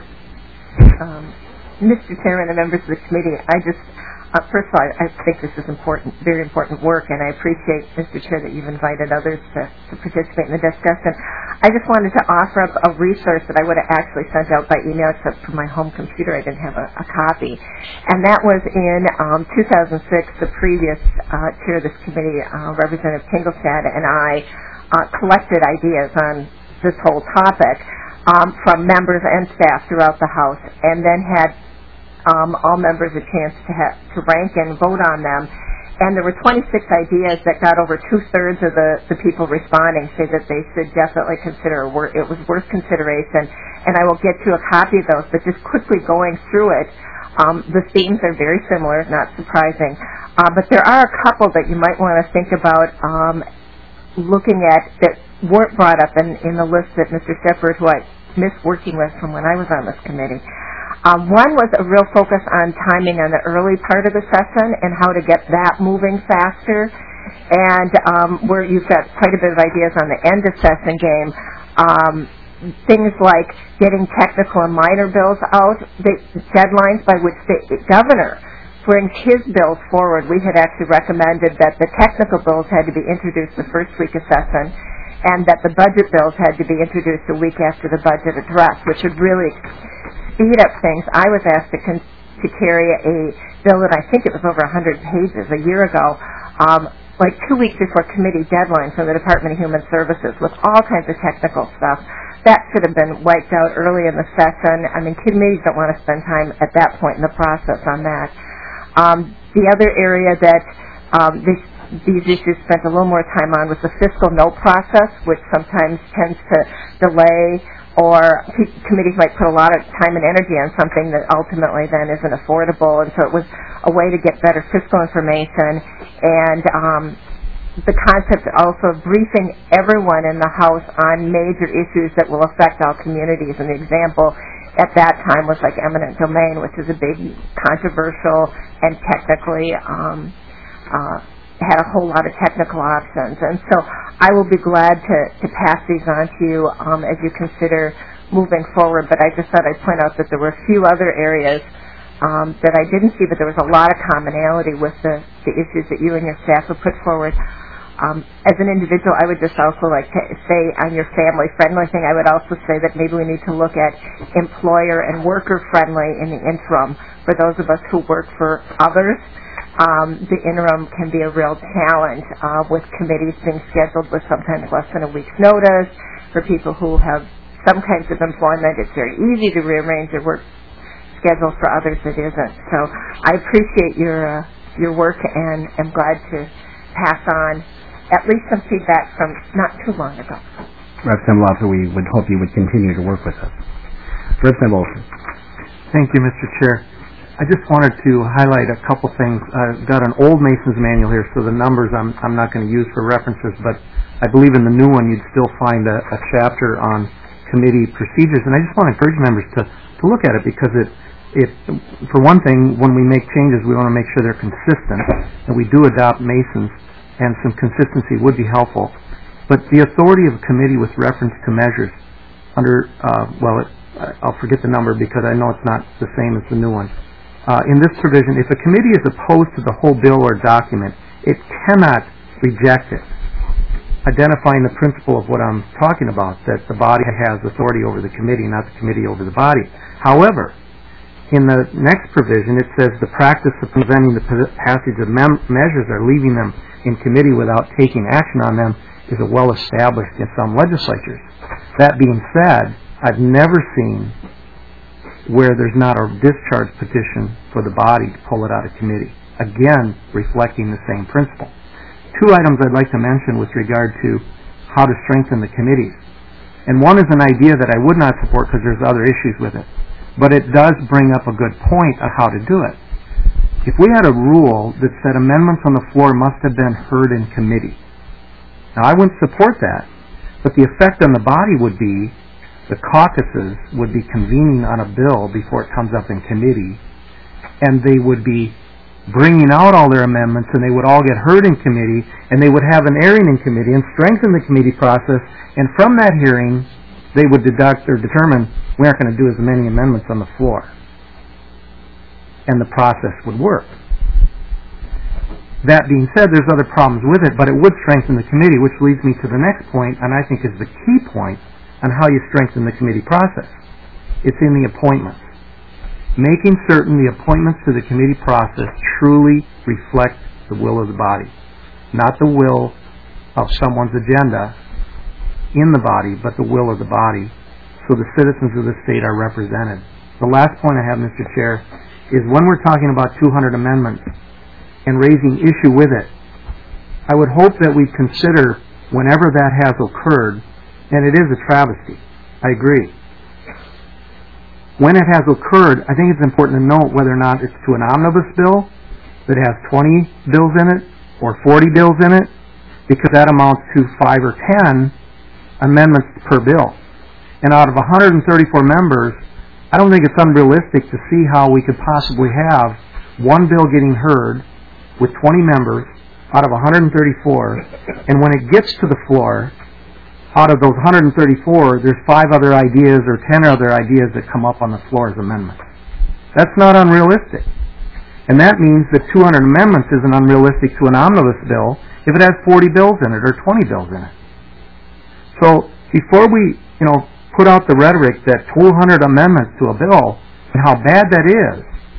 Speaker 15: Mr. Chairman and members of the committee, I just, first of all, I think this is important, very important work, and I appreciate, Mr. Chair, that you've invited others to participate in the discussion. I just wanted to offer up a resource that I would have actually sent out by email, except for my home computer, I didn't have a copy. And that was in 2006, the previous chair of this committee, Representative Tingelstad, and I collected ideas on this whole topic from members and staff throughout the House, and then had all members a chance to rank and vote on them. And there were 26 ideas that got over 2/3 of the people responding say that they should definitely consider it was worth consideration. And I will get you a copy of those, but just quickly going through it, the themes are very similar, not surprising. But there are a couple that you might want to think about looking at that weren't brought up in the list that Mr. Shepherd, who I miss working with from when I was on this committee. One was a real focus on timing on the early part of the session and how to get that moving faster, and where you've got quite a bit of ideas on the end of session game. Things like getting technical and minor bills out, the deadlines by which the governor brings his bills forward. We had actually recommended that the technical bills had to be introduced the first week of session, and that the budget bills had to be introduced a week after the budget address, which would really speed up things. I was asked to to carry a bill that I think it was over 100 pages a year ago, like 2 weeks before committee deadline from the Department of Human Services with all kinds of technical stuff. That should have been wiped out early in the session. I mean, committees don't want to spend time at that point in the process on that. The other area that these issues spent a little more time on was the fiscal note process, which sometimes tends to delay, or committees might put a lot of time and energy on something that ultimately then isn't affordable. And so it was a way to get better fiscal information, and the concept also of briefing everyone in the House on major issues that will affect all communities. And the example at that time was like eminent domain, which is a big, controversial, and technically had a whole lot of technical options. And so I will be glad to pass these on to you as you consider moving forward. But I just thought I'd point out that there were a few other areas that I didn't see, but there was a lot of commonality with the issues that you and your staff have put forward. As an individual, I would just also like to say on your family-friendly thing, I would also say that maybe we need to look at employer and worker-friendly in the interim. For those of us who work for others, the interim can be a real challenge with committees being scheduled with sometimes less than a week's notice. For people who have some kinds of employment, it's very easy to rearrange your work schedule. For others, it isn't. So I appreciate your work, and am glad to pass on at least some feedback from not too long ago.
Speaker 1: Representative Laffer, we would hope you would continue to work with us. Representative Olson.
Speaker 12: Thank you, Mr. Chair. I just wanted to highlight a couple things. I've got an old Mason's manual here, so the numbers I'm not going to use for references, but I believe in the new one you'd still find a chapter on committee procedures, and I just want to encourage members to look at it, because it for one thing, when we make changes, we want to make sure they're consistent, and we do adopt Mason's, and some consistency would be helpful. But the authority of a committee with reference to measures under, I'll forget the number because I know it's not the same as the new one. In this provision, if a committee is opposed to the whole bill or document, it cannot reject it, identifying the principle of what I'm talking about, that the body has authority over the committee, not the committee over the body. However, in the next provision, it says the practice of preventing the passage of measures or leaving them in committee without taking action on them is well established in some legislatures. That being said, I've never seen where there's not a discharge petition for the body to pull it out of committee, again reflecting the same principle. Two items I'd like to mention with regard to how to strengthen the committees. And one is an idea that I would not support because there's other issues with it, but it does bring up a good point on how to do it. If we had a rule that said amendments on the floor must have been heard in committee, now I wouldn't support that, but the effect on the body would be the caucuses would be convening on a bill before it comes up in committee, and they would be bringing out all their amendments, and they would all get heard in committee, and they would have an airing in committee and strengthen the committee process, and from that hearing they would deduct or determine we aren't going to do as many amendments on the floor, and the process would work. That being said, there's other problems with it, but it would strengthen the committee, which leads me to the next point, and I think is the key point on how you strengthen the committee process. It's in the appointments. Making certain the appointments to the committee process truly reflect the will of the body, not the will of someone's agenda in the body, but the will of the body, so the citizens of the state are represented. The last point I have, Mr. Chair, is when we're talking about 200 amendments and raising issue with it, I would hope that we consider whenever that has occurred, and it is a travesty, I agree. When it has occurred, I think it's important to note whether or not it's to an omnibus bill that has 20 bills in it or 40 bills in it, because that amounts to 5 or 10 amendments per bill. And out of 134 members, I don't think it's unrealistic to see how we could possibly have one bill getting heard with 20 members out of 134, and when it gets to the floor, out of those 134, there's 5 other ideas or 10 other ideas that come up on the floor as amendments. That's not unrealistic. And that means that 200 amendments isn't unrealistic to an omnibus bill if it has 40 bills in it or 20 bills in it. So before we, put out the rhetoric that 200 amendments to a bill and how bad that is,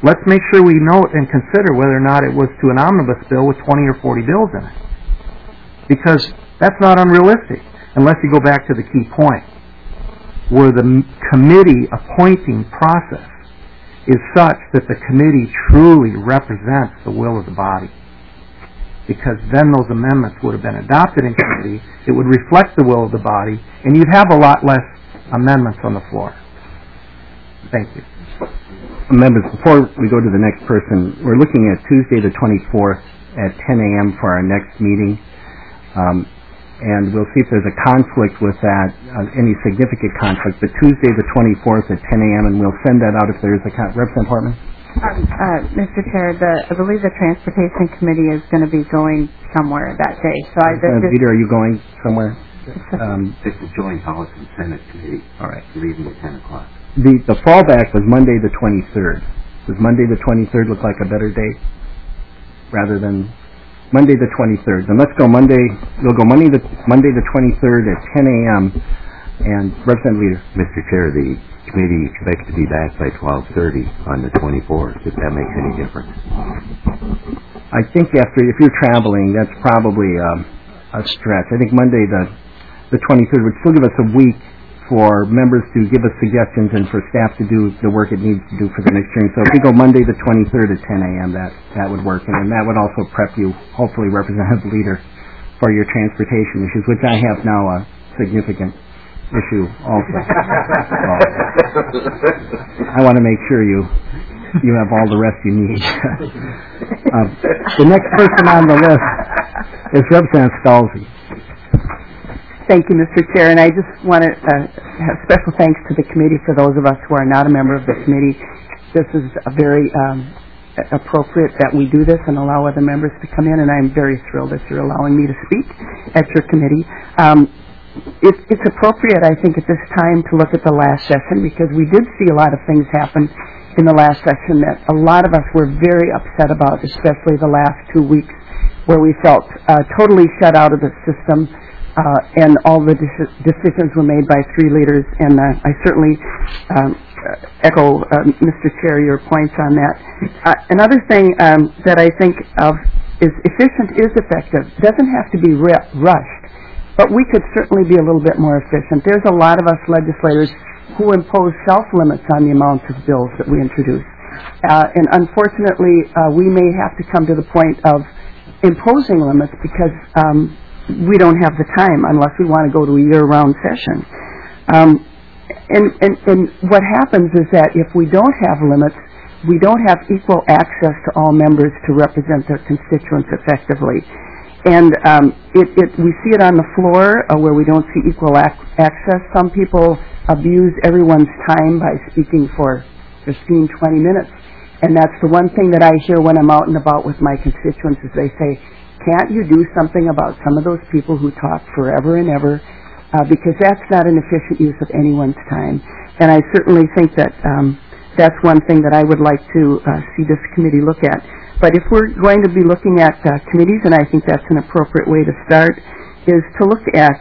Speaker 12: let's make sure we note and consider whether or not it was to an omnibus bill with 20 or 40 bills in it. Because that's not unrealistic, unless you go back to the key point, where the committee appointing process is such that the committee truly represents the will of the body. Because then those amendments would have been adopted in committee, it would reflect the will of the body, and you'd have a lot less amendments on the floor. Thank you.
Speaker 1: Members, before we go to the next person, we're looking at Tuesday the 24th at 10 a.m. for our next meeting. And we'll see if there's a conflict with that, any significant conflict. But Tuesday the 24th at 10 a.m., and we'll send that out if there is a Representative Portman?
Speaker 8: Mr. Chair, I believe the Transportation Committee is going to be going somewhere that day. So
Speaker 1: Peter, are you going somewhere?
Speaker 16: It's a joint House and Senate committee.
Speaker 1: All right.
Speaker 16: Leaving at 10 o'clock.
Speaker 1: The fallback was Monday the 23rd. Does Monday the 23rd look like a better date rather than Monday the 23rd? Then let's go Monday. We'll go Monday the 23rd at 10 a.m. And Representative Leader.
Speaker 16: Mr. Chair, the committee expects to be back by 12:30 on the 24th, if that makes any difference.
Speaker 1: I think if you're traveling, that's probably a stretch. I think Monday the 23rd would still give us a week for members to give us suggestions and for staff to do the work it needs to do for the next hearing. So if we go Monday the 23rd at 10 a.m., that would work. And that would also prep you, hopefully, Representative Leader, for your transportation issues, which I have now a significant issue also. I want to make sure you have all the rest you need. The next person on the list is Representative Scalzi.
Speaker 10: Thank you, Mr. Chair, and I just want to have special thanks to the committee for those of us who are not a member of the committee. This is very appropriate that we do this and allow other members to come in, and I'm very thrilled that you're allowing me to speak at your committee. It's appropriate, I think, at this time to look at the last session, because we did see a lot of things happen in the last session that a lot of us were very upset about, especially the last 2 weeks, where we felt totally shut out of the system, and all the decisions were made by three leaders, and I certainly echo, Mr. Chair, your points on that. Another thing that I think of is efficient is effective. It doesn't have to be rushed. But we could certainly be a little bit more efficient. There's a lot of us legislators who impose self-limits on the amount of bills that we introduce. And unfortunately, we may have to come to the point of imposing limits because we don't have the time unless we want to go to a year-round session. And what happens is that if we don't have limits, we don't have equal access to all members to represent their constituents effectively. And we see it on the floor where we don't see equal access. Some people abuse everyone's time by speaking for 15, 20 minutes. And that's the one thing that I hear when I'm out and about with my constituents is they say, can't you do something about some of those people who talk forever and ever? Because that's not an efficient use of anyone's time. And I certainly think that that's one thing that I would like to see this committee look at. But if we're going to be looking at committees, and I think that's an appropriate way to start, is to look at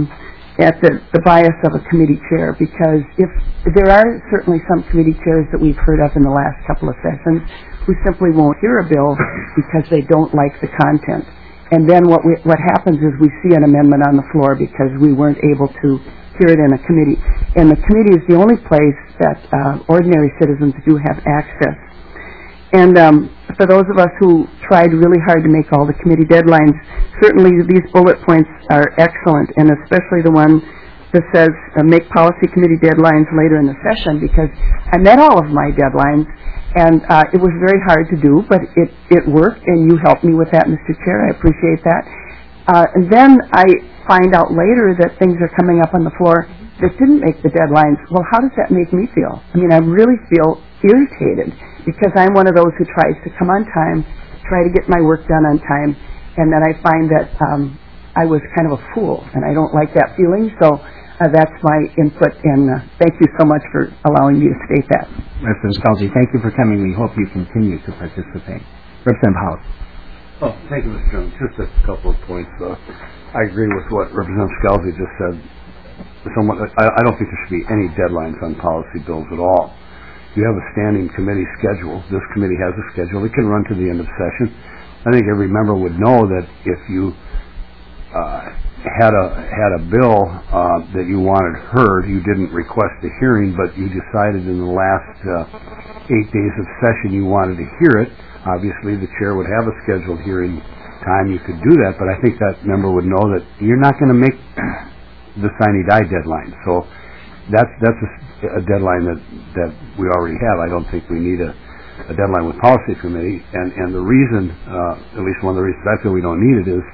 Speaker 10: the bias of a committee chair, because if there are certainly some committee chairs that we've heard of in the last couple of sessions who simply won't hear a bill because they don't like the content. And then what happens is we see an amendment on the floor because we weren't able to hear it in a committee. And the committee is the only place that ordinary citizens do have access. And for those of us who tried really hard to make all the committee deadlines, certainly these bullet points are excellent, and especially the one that says make policy committee deadlines later in the session, because I met all of my deadlines, and it was very hard to do, but it worked, and you helped me with that, Mr. Chair. I appreciate that. And then I find out later that things are coming up on the floor that didn't make the deadlines. Well, how does that make me feel? I mean, I really feel irritated, because I'm one of those who tries to come on time, try to get my work done on time, and then I find that I was kind of a fool, and I don't like that feeling, so that's my input, and thank you so much for allowing me to state that.
Speaker 1: Representative Scalzi, thank you for coming. We hope you continue to participate. Representative House.
Speaker 17: Oh, thank you, Mr. Chairman. Just a couple of points. I agree with what Representative Scalzi just said. I don't think there should be any deadlines on policy bills at all. You have a standing committee schedule. This committee has a schedule. It can run to the end of session. I think every member would know that if you had a bill that you wanted heard, you didn't request a hearing, but you decided in the last 8 days of session you wanted to hear it. Obviously, the chair would have a scheduled hearing time. You could do that, but I think that member would know that you're not going to make the sine die deadline. So that's a deadline that we already have. I don't think we need a deadline with policy committee. And the reason, at least one of the reasons I feel we don't need it is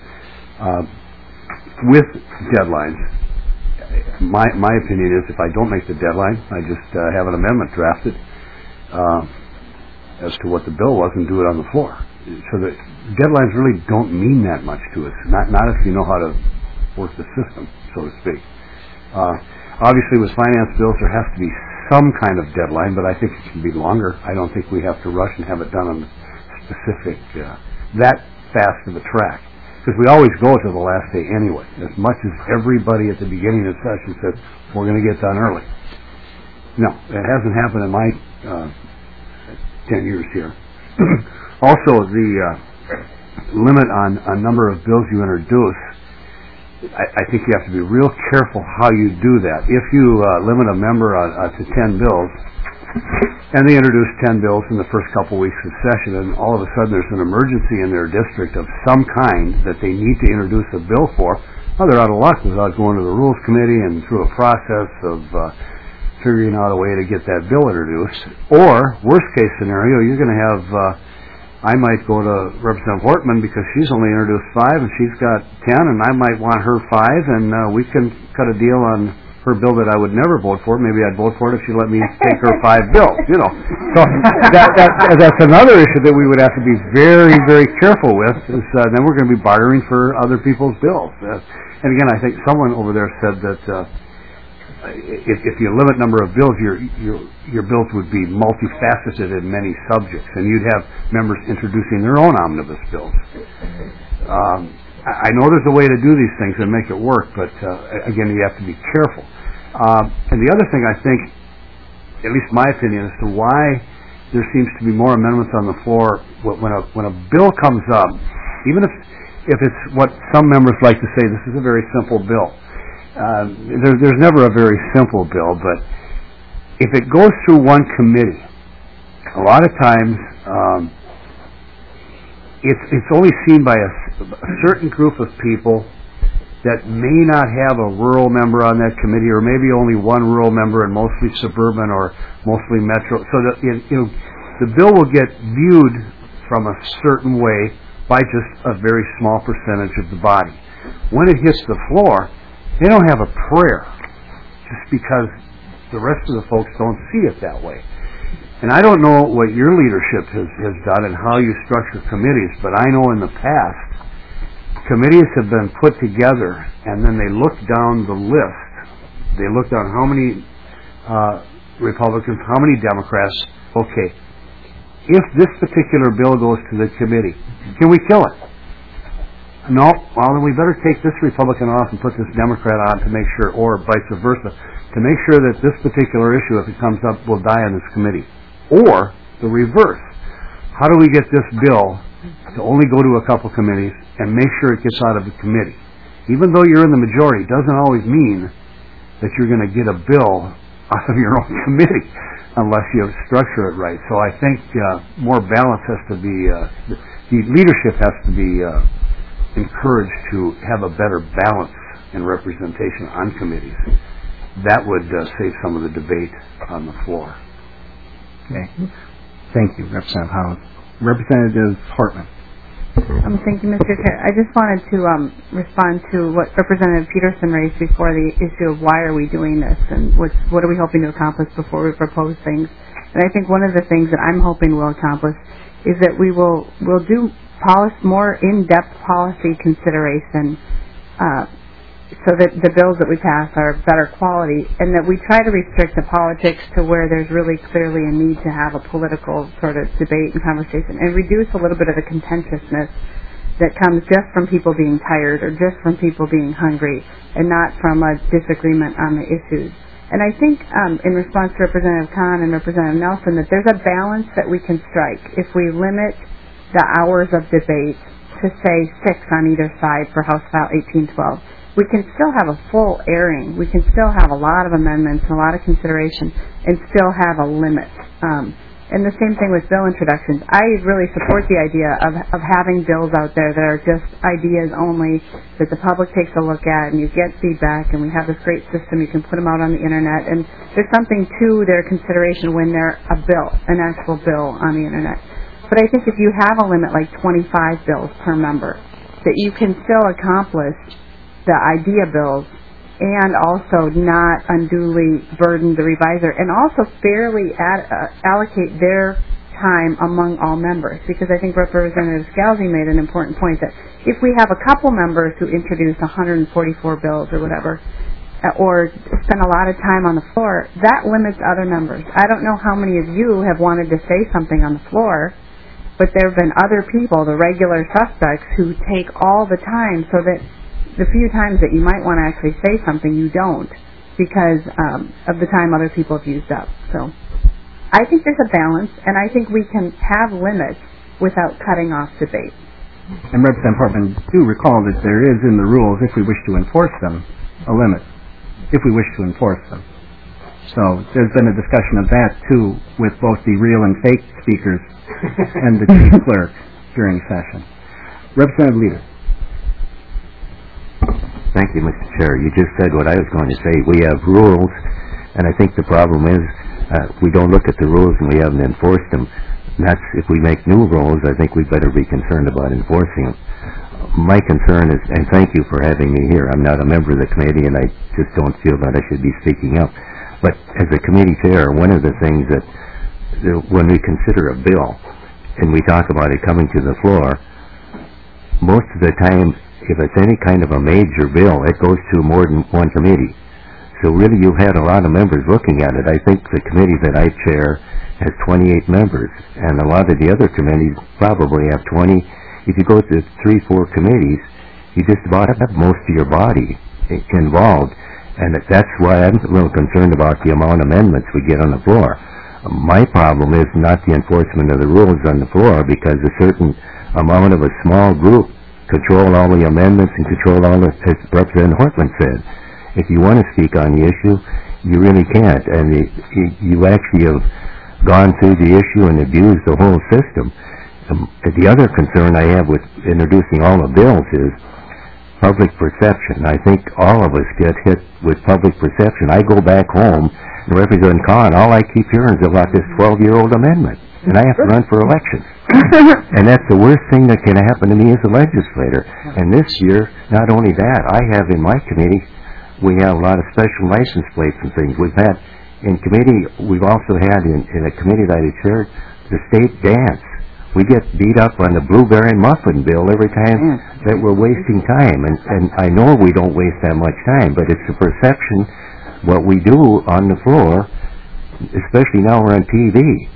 Speaker 17: with deadlines. My opinion is if I don't make the deadline, I just have an amendment drafted as to what the bill was and do it on the floor. So the deadlines really don't mean that much to us. Not if you know how to work the system, so to speak. Obviously, with finance bills, there has to be some kind of deadline, but I think it can be longer. I don't think we have to rush and have it done on specific that fast of a track, because we always go to the last day anyway. As much as everybody at the beginning of the session says we're going to get done early. No, it hasn't happened in my 10 years here. Also, the limit on a number of bills you introduce, I think you have to be real careful how you do that. If you limit a member to 10 bills, and they introduce 10 bills in the first couple weeks of session, and all of a sudden there's an emergency in their district of some kind that they need to introduce a bill for, well, they're out of luck without going to the Rules Committee and through a process of figuring out a way to get that bill introduced. Or, worst case scenario, you're going to have I might go to Representative Hortman because she's only introduced 5 and she's got 10, and I might want her 5, and we can cut a deal on her bill that I would never vote for. Maybe I'd vote for it if she let me take her 5 bills, you know. So that's another issue that we would have to be very, very careful with, is then we're going to be bartering for other people's bills. And again, I think someone over there said that if you limit number of bills, your bills would be multifaceted in many subjects, and you'd have members introducing their own omnibus bills. I know there's a way to do these things and make it work, but again, you have to be careful. And the other thing I think, at least my opinion, as to why there seems to be more amendments on the floor when a bill comes up, even if it's what some members like to say, this is a very simple bill. There's never a very simple bill, but if it goes through one committee, a lot of times it's only seen by a certain group of people that may not have a rural member on that committee, or maybe only one rural member and mostly suburban or mostly metro. So that the bill will get viewed from a certain way by just a very small percentage of the body. When it hits the floor, they don't have a prayer, just because the rest of the folks don't see it that way. And I don't know what your leadership has done and how you structure committees, but I know in the past, committees have been put together, and then they look down the list. They look down how many Republicans, how many Democrats. Okay, if this particular bill goes to the committee, can we kill it? No, well, then we better take this Republican off and put this Democrat on to make sure, or vice versa, to make sure that this particular issue, if it comes up, will die on this committee. Or the reverse. How do we get this bill to only go to a couple committees and make sure it gets out of the committee? Even though you're in the majority, doesn't always mean that you're going to get a bill out of your own committee unless you structure it right. So I think more balance has to be, the leadership has to be encouraged to have a better balance in representation on committees. That would save some of the debate on the floor.
Speaker 13: Okay. Thank you, Representative Howard. Representative Hartman.
Speaker 8: Thank you, Mr. Chair. I just wanted to respond to what Representative Peterson raised before, the issue of why are we doing this and what are we hoping to accomplish before we propose things. And I think one of the things that I'm hoping we'll accomplish is that we'll do more in-depth policy consideration so that the bills that we pass are better quality, and that we try to restrict the politics to where there's really clearly a need to have a political sort of debate and conversation, and reduce a little bit of the contentiousness that comes just from people being tired or just from people being hungry, and not from a disagreement on the issues. And I think in response to Representative Kahn and Representative Nelson that there's a balance that we can strike if we limit the hours of debate to, say, 6 on either side for House File 1812. We can still have a full airing. We can still have a lot of amendments and a lot of consideration and still have a limit. And the same thing with bill introductions. I really support the idea of having bills out there that are just ideas only, that the public takes a look at and you get feedback, and we have this great system. You can put them out on the internet, and there's something to their consideration when they're a bill, an actual bill on the internet. But I think if you have a limit like 25 bills per member, that you can still accomplish the idea bills and also not unduly burden the reviser, and also fairly allocate their time among all members. Because I think Representative Scalzi made an important point that if we have a couple members who introduce 144 bills or whatever, or spend a lot of time on the floor, that limits other members. I don't know how many of you have wanted to say something on the floor, but there have been other people, the regular suspects, who take all the time, so that the few times that you might want to actually say something, you don't, because of the time other people have used up. So I think there's a balance, and I think we can have limits without cutting off debate.
Speaker 1: And Representative Portman, do recall that there is in the rules, if we wish to enforce them, a limit, if we wish to enforce them. So there's been a discussion of that, too, with both the real and fake speakers and the chief clerk during session. Representative Leader.
Speaker 16: Thank you, Mr. Chair. You just said what I was going to say. We have rules, and I think the problem is we don't look at the rules and we haven't enforced them. And that's, if we make new rules, I think we better be concerned about enforcing them. My concern is, and thank you for having me here, I'm not a member of the committee and I just don't feel that I should be speaking up. But as a committee chair, one of the things that when we consider a bill and we talk about it coming to the floor, most of the time, if it's any kind of a major bill, it goes to more than one committee. So really you've had a lot of members looking at it. I think the committee that I chair has 28 members, and a lot of the other committees probably have 20. If you go to 3-4 committees, you just about have most of your body involved, and that's why I'm a little concerned about the amount of amendments we get on the floor. My problem is not the enforcement of the rules on the floor, because a certain amount of a small group control all the amendments and control all the, as Representative Hortman said. If you want to speak on the issue, you really can't, and you actually have gone through the issue and abused the whole system. The other concern I have with introducing all the bills is public perception. I think all of us get hit with public perception. I go back home, and Representative Kahn, all I keep hearing is about this 12-year-old amendment, and I have to run for election. And that's the worst thing that can happen to me as a legislator. And this year, not only that, I have in my committee, we have a lot of special license plates and things. We've had in committee, we've also had in a committee that I chaired, the state dance. We get beat up on the blueberry muffin bill every time that we're wasting time. And I know we don't waste that much time, but it's the perception, what we do on the floor, especially now we're on TV.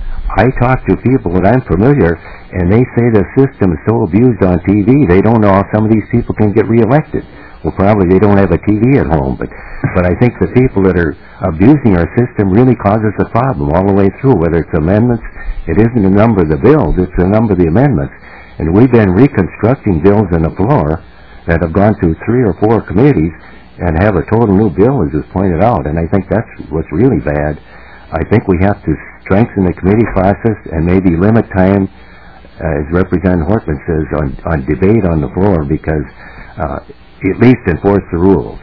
Speaker 16: I talk to people that I'm familiar, and they say the system is so abused on TV, they don't know how some of these people can get reelected. Well, probably they don't have a TV at home, but I think the people that are abusing our system really causes a problem all the way through, whether it's amendments. It isn't the number of the bills, it's the number of the amendments. And we've been reconstructing bills on the floor that have gone through 3 or 4 committees and have a total new bill, as was pointed out, and I think that's what's really bad. I think we have to strengthen the committee process and maybe limit time, as Representative Hortman says, on debate on the floor, because at least enforce the rules.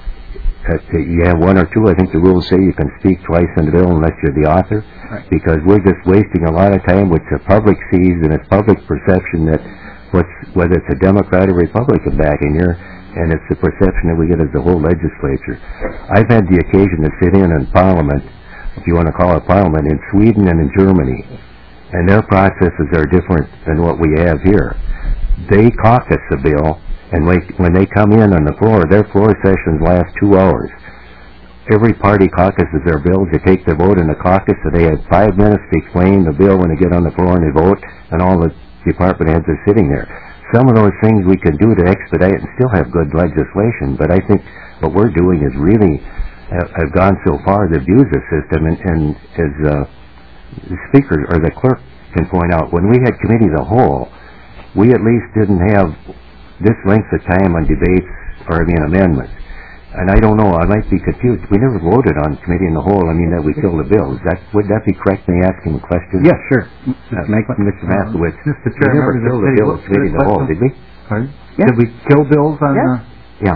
Speaker 16: You have 1 or 2, I think the rules say you can speak twice in the bill unless you're the author, right. Because we're just wasting a lot of time, which the public sees, and it's public perception that whether it's a Democrat or Republican backing here, and it's the perception that we get as the whole legislature. I've had the occasion to sit in Parliament, if you want to call it Parliament, in Sweden and in Germany, and their processes are different than what we have here. They caucus the bill, and when they come in on the floor, their floor sessions last 2 hours. Every party caucuses their bills. They take their vote in the caucus, so they have 5 minutes to explain the bill when they get on the floor and they vote, and all the department heads are sitting there. Some of those things we can do to expedite and still have good legislation, but I think what we're doing is really have gone so far to abuse the system, and as the speaker or the clerk can point out, when we had committee of the whole, we at least didn't have this length of time on debates or amendments. And I don't know, I might be confused. We never voted on committee in the whole, that we killed the bill. Would that be correct, me asking the question?
Speaker 1: Yes, sure.
Speaker 16: Mr. Maskowitz,
Speaker 6: Mr.
Speaker 16: we
Speaker 6: Chair,
Speaker 16: never killed the bill in committee of the whole, did we?
Speaker 6: Pardon?
Speaker 11: Yeah.
Speaker 6: Did we kill bills on
Speaker 16: Yeah.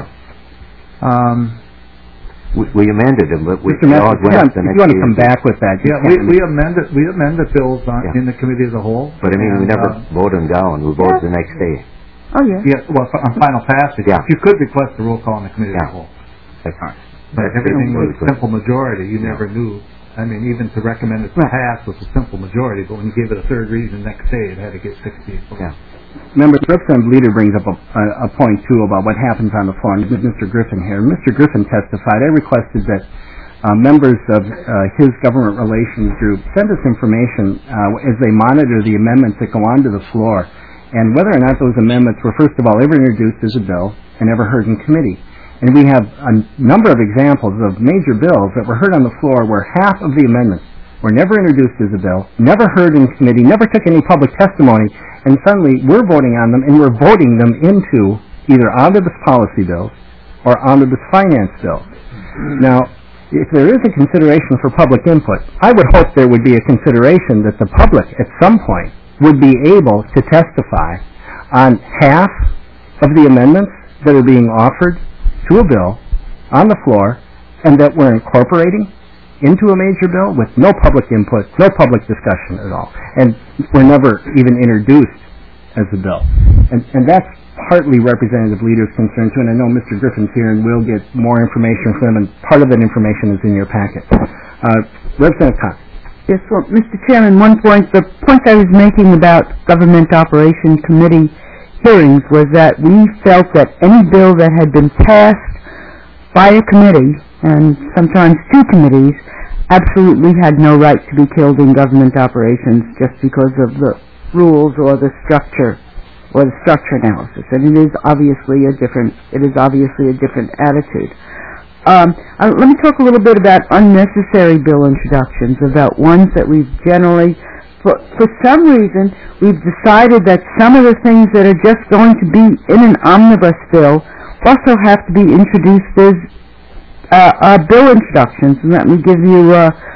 Speaker 1: Um,
Speaker 16: We amended them, but we
Speaker 1: Mr. Maskowitz,
Speaker 16: went the
Speaker 1: if
Speaker 16: next
Speaker 1: you want to
Speaker 16: year.
Speaker 1: come back with that.
Speaker 6: Yeah, we amended bills in the committee of the whole.
Speaker 16: But we never voted them down. We voted the next day.
Speaker 11: Oh, yeah.
Speaker 6: Yeah, well, on final passage.
Speaker 16: Yeah.
Speaker 6: You could request a roll call in the committee of the whole.
Speaker 16: That's fine.
Speaker 6: But everything was simple majority. You never knew. Even to recommend it to pass was a simple majority, but when you gave it a third reading the next day, it had to get 68 votes.
Speaker 16: Yeah.
Speaker 1: Remember, Representative Leader brings up a point, too, about what happens on the floor. And Mr. Griffin here. Mr. Griffin testified. I requested that members of his government relations group send us information as they monitor the amendments that go onto the floor, and whether or not those amendments were, first of all, ever introduced as a bill and ever heard in committee. And we have a number of examples of major bills that were heard on the floor where half of the amendments were never introduced as a bill, never heard in committee, never took any public testimony, and suddenly we're voting on them, and we're voting them into either omnibus policy bills or omnibus finance bills. Now, if there is a consideration for public input, I would hope there would be a consideration that the public at some point would be able to testify on half of the amendments that are being offered to a bill on the floor and that we're incorporating into a major bill with no public input, no public discussion at all, and were never even introduced as a bill. And that's partly Representative Leader's concern too, and I know Mr. Griffin's here and we'll get more information from him, and part of that information is in your packet. Representative Cox.
Speaker 10: Yes, well, Mr. Chairman, the point I was making about Government Operations Committee hearings was that we felt that any bill that had been passed by a committee, and sometimes two committees, absolutely had no right to be killed in government operations just because of the rules or the structure analysis. And it is obviously a different attitude. Let me talk a little bit about unnecessary bill introductions, about ones that we've generally, for some reason, we've decided that some of the things that are just going to be in an omnibus bill also have to be introduced as bill introductions. And let me give you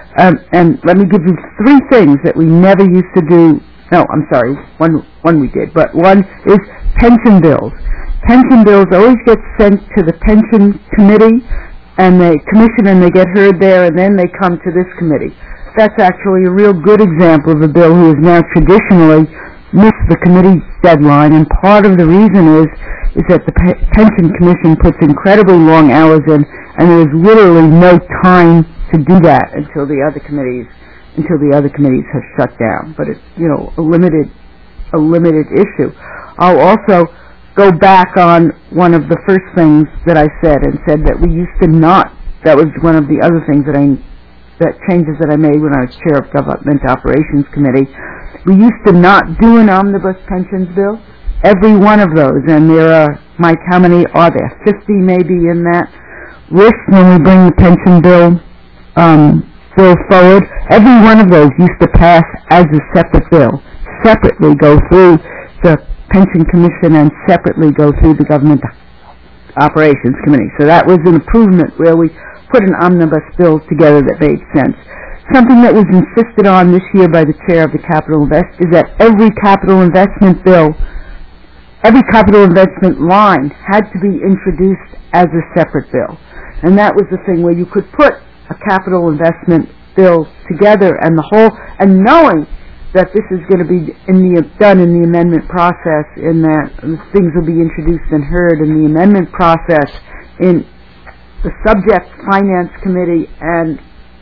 Speaker 10: three things that we never used to do. No, I'm sorry, one we did, but one is pension bills. Pension bills always get sent to the pension committee and the commission, and they get heard there, and then they come to this committee. That's actually a real good example of a bill who has now traditionally missed the committee deadline, and part of the reason is that the pension commission puts incredibly long hours in, and there is literally no time to do that until the other committees have shut down. But it's a limited issue. I'll also go back on one of the first things that I said, and said that we used to not. That was one of the other things that changes that I made when I was chair of Government Operations Committee. We used to not do an omnibus pensions bill. Every one of those, and there are, Mike, how many are there? 50 maybe in that list when we bring the pension bill forward. Every one of those used to pass as a separate bill, separately go through the Pension Commission and separately go through the Government Operations Committee. So that was an improvement where we put an omnibus bill together that made sense. Something that was insisted on this year by the chair of the Capital Invest is that every capital investment line had to be introduced as a separate bill. And that was the thing where you could put a capital investment bill together and knowing that this is going to be done in the amendment process, in that things will be introduced and heard in the amendment process in the subject finance committee, and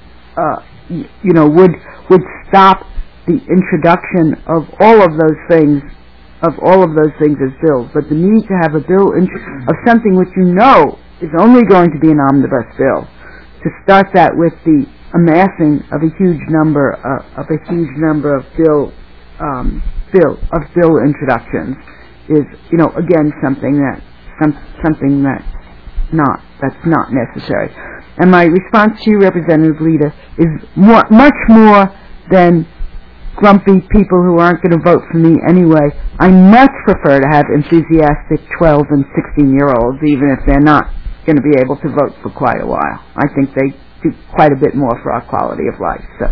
Speaker 10: would stop the introduction of all of those things as bills. But the need to have a bill of something which is only going to be an omnibus bill, to start that with the amassing of a huge number of bill introductions is again something that's not necessary. And my response to you, Representative Leader, is much more than grumpy people who aren't going to vote for me anyway. I much prefer to have enthusiastic 12 and 16-year-olds, even if they're not going to be able to vote for quite a while. I think they do quite a bit more for our quality of life. So.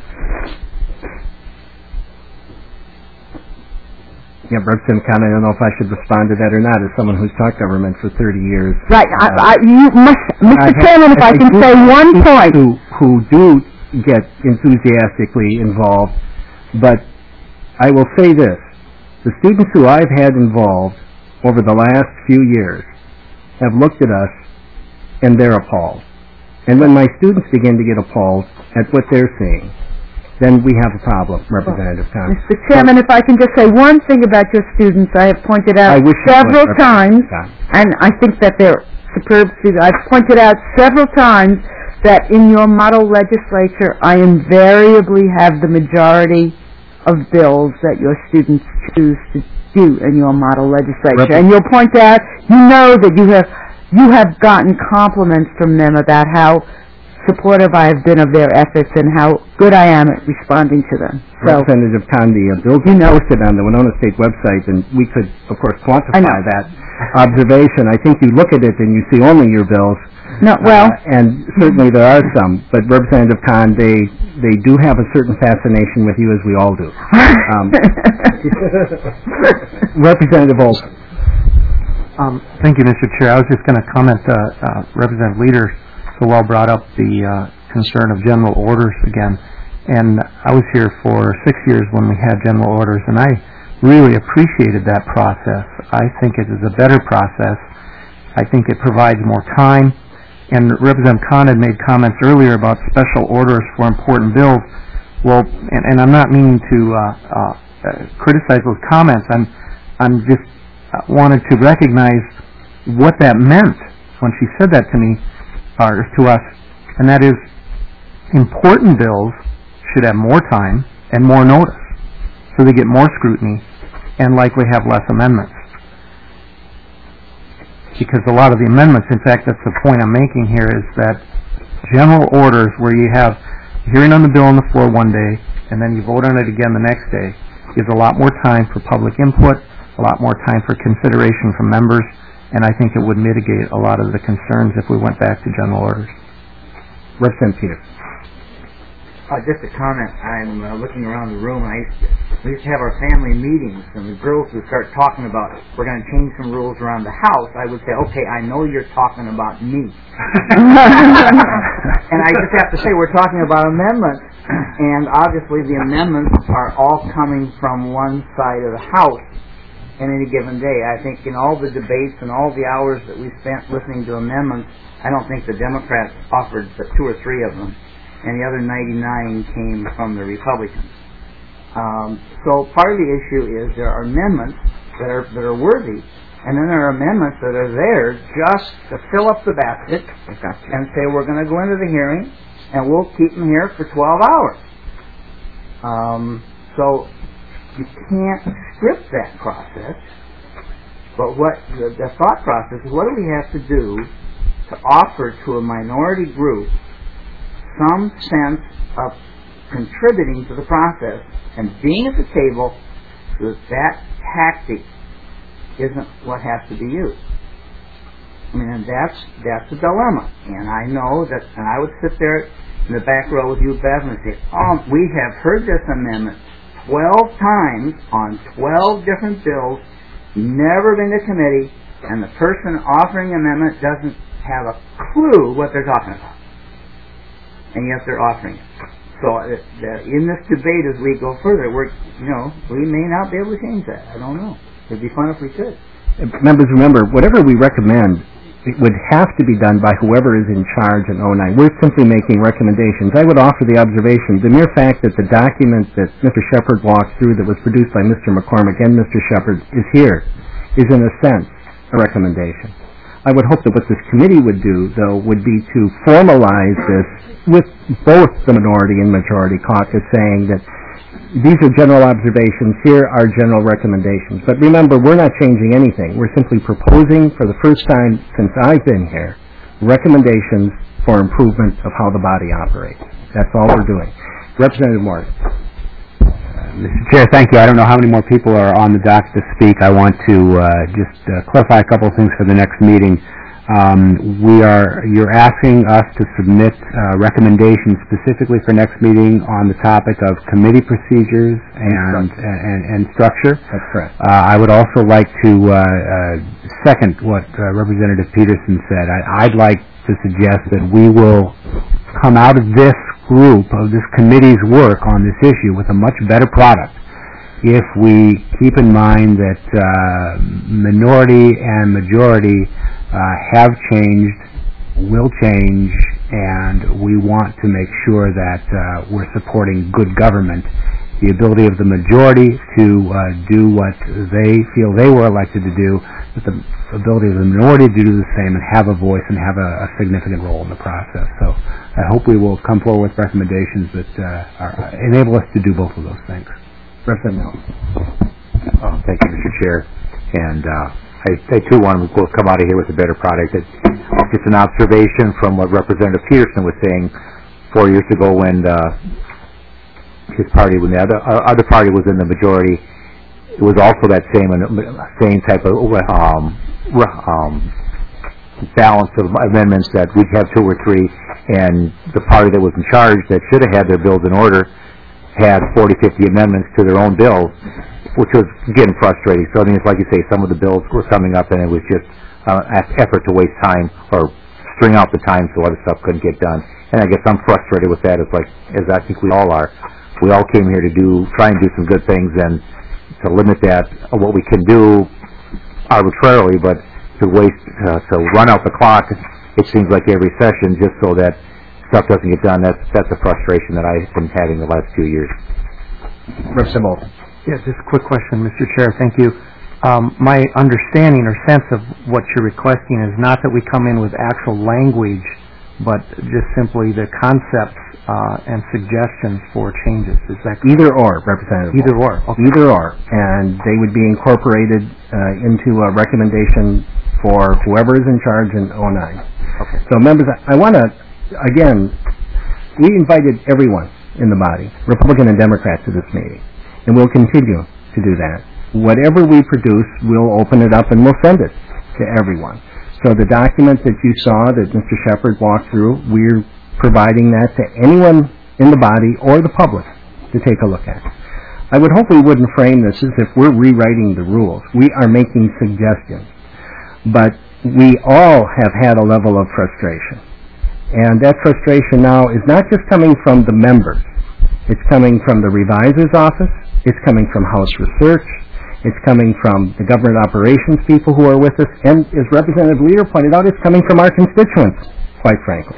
Speaker 1: Yeah, Representative Khan, I don't know if I should respond to that or not as someone who's taught government for 30 years.
Speaker 10: Right. You must, Mr. Chairman, if I can say one point.
Speaker 1: Who do get enthusiastically involved, but I will say this. The students who I've had involved over the last few years have looked at us and they're appalled. And when my students begin to get appalled at what they're seeing, then we have a problem, Representative Khan.
Speaker 10: Mr. Chairman, if I can just say one thing about your students, I have pointed out several times, and I think that they're superb students. I've pointed out several times that in your model legislature, I invariably have the majority of bills that your students choose to do in your model legislature. And you'll point out, you know that you have gotten compliments from them about how supportive I have been of their efforts and how good I am at responding to them. So,
Speaker 1: Representative Khan, the bills are posted on the Winona State website, and we could, of course, quantify that observation. I think you look at it and you see only your bills.
Speaker 10: No, well,
Speaker 1: and certainly there are some, but Representative Khan, they do have a certain fascination with you, as we all do. Representative Olson.
Speaker 12: Thank you, Mr. Chair. I was just going to comment. Representative Leader so well brought up the concern of general orders again, and I was here for 6 years when we had general orders, and I really appreciated that process. I think it is a better process. I think it provides more time. And Representative Khan had made comments earlier about special orders for important bills. Well, and I'm not meaning to criticize those comments. I'm just wanted to recognize what that meant when she said that to me, or to us, and that is important bills should have more time and more notice, so they get more scrutiny and likely have less amendments. Because a lot of the amendments, in fact, that's the point I'm making here, is that general orders where you have hearing on the bill on the floor one day and then you vote on it again the next day gives a lot more time for public input, a lot more time for consideration from members, and I think it would mitigate a lot of the concerns if we went back to general orders.
Speaker 1: Representative Peter.
Speaker 11: Just a comment. I'm looking around the room, and we used to have our family meetings, and the girls would start talking about, we're going to change some rules around the house. I would say, okay, I know you're talking about me. And I just have to say, we're talking about amendments, and obviously the amendments are all coming from one side of the house in any given day. I think in all the debates and all the hours that we spent listening to amendments, I don't think the Democrats offered but 2 or 3 of them, and the other 99 came from the Republicans. So part of the issue is there are amendments that are worthy, and then there are amendments that are there just to fill up the basket and say we're going to go into the hearing and we'll keep them here for 12 hours. So you can't script that process, but what the thought process is, what do we have to do to offer to a minority group some sense of contributing to the process and being at the table so that tactic isn't what has to be used. I mean, and that's a dilemma. And I know that, and I would sit there in the back row with you, Bev, and say, we have heard this amendment 12 times on 12 different bills, never been to committee, and the person offering the amendment doesn't have a clue what they're talking about. And yet they're offering it. So in this debate as we go further, we may not be able to change that. I don't know. It'd be fun if we could.
Speaker 1: Members, remember, whatever we recommend, it would have to be done by whoever is in charge in 09. We're simply making recommendations. I would offer the observation, the mere fact that the document that Mr. Shepard walked through that was produced by Mr. McCormick and Mr. Shepard is here, is in a sense a recommendation. I would hope that what this committee would do, though, would be to formalize this with both the minority and majority caucus, saying that these are general observations, here are general recommendations. But remember, we're not changing anything. We're simply proposing, for the first time since I've been here, recommendations for improvement of how the body operates. That's all we're doing. Representative Morgan.
Speaker 13: Mr. Chair, thank you. I don't know how many more people are on the docket to speak. I want to just clarify a couple of things for the next meeting. You're asking us to submit recommendations specifically for next meeting on the topic of committee procedures and structure.
Speaker 1: That's correct.
Speaker 13: I would also like to second what Representative Peterson said. I'd like to suggest that we will come out of this group, of this committee's work on this issue, with a much better product if we keep in mind that minority and majority have changed, will change, and we want to make sure that we're supporting good government. The ability of the majority to do what they feel they were elected to do, but the ability of the minority to do the same and have a voice and have a significant role in the process. So I hope we will come forward with recommendations that enable us to do both of those things. Representative Mills.
Speaker 14: Thank you, Mr. Chair. And I too want to come out of here with a better product. It's just an observation from what Representative Peterson was saying 4 years ago when his party, when the other party was in the majority. It was also that same type of balance of amendments that we'd have 2 or 3, and the party that was in charge that should have had their bills in order had 40, 50 amendments to their own bills, which was getting frustrating. So I mean, it's like you say, some of the bills were coming up and it was just an effort to waste time or string out the time so other stuff couldn't get done. And I guess I'm frustrated with that, as I think we all are. We all came here to try and do some good things, and to limit that, what we can do arbitrarily, but to run out the clock, it seems like every session, just so that stuff doesn't get done. That's a frustration that I've been having the last 2 years.
Speaker 1: Representative Bolton.
Speaker 12: Yes, just a quick question, Mr. Chair. Thank you. My understanding or sense of what you're requesting is not that we come in with actual language, but just simply the concepts and suggestions for changes. Is that correct?
Speaker 1: Either or, Representative.
Speaker 12: Either or. Okay.
Speaker 1: Either or, and they would be incorporated into a recommendation for whoever is in charge in 09.
Speaker 12: Okay.
Speaker 1: So, members, I want to, again, we invited everyone in the body, Republican and Democrat, to this meeting, and we'll continue to do that. Whatever we produce, we'll open it up and we'll send it to everyone. So the document that you saw that Mr. Shepard walked through, we're providing that to anyone in the body or the public to take a look at. I would hope we wouldn't frame this as if we're rewriting the rules. We are making suggestions. But we all have had a level of frustration. And that frustration now is not just coming from the members. It's coming from the reviser's office. It's coming from House Research. It's coming from the government operations people who are with us. And as Representative Leader pointed out, it's coming from our constituents, quite frankly.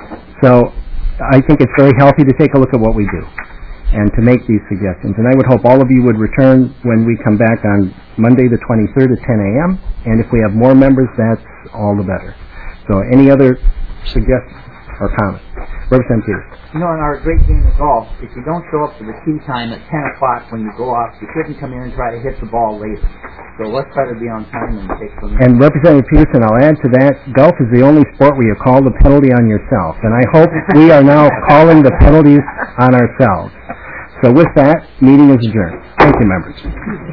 Speaker 1: So I think it's very healthy to take a look at what we do and to make these suggestions. And I would hope all of you would return when we come back on Monday the 23rd at 10 a.m. And if we have more members, that's all the better. So any other suggestions or comments? Representative Peters.
Speaker 11: You know, in our great game of golf, if you don't show up to the tee time at 10 o'clock when you go off, you couldn't come in and try to hit the ball later. So let's try to be on time and take some...
Speaker 1: And Representative Peterson, I'll add to that, golf is the only sport where you call the penalty on yourself. And I hope we are now calling the penalties on ourselves. So with that, meeting is adjourned. Thank you, members.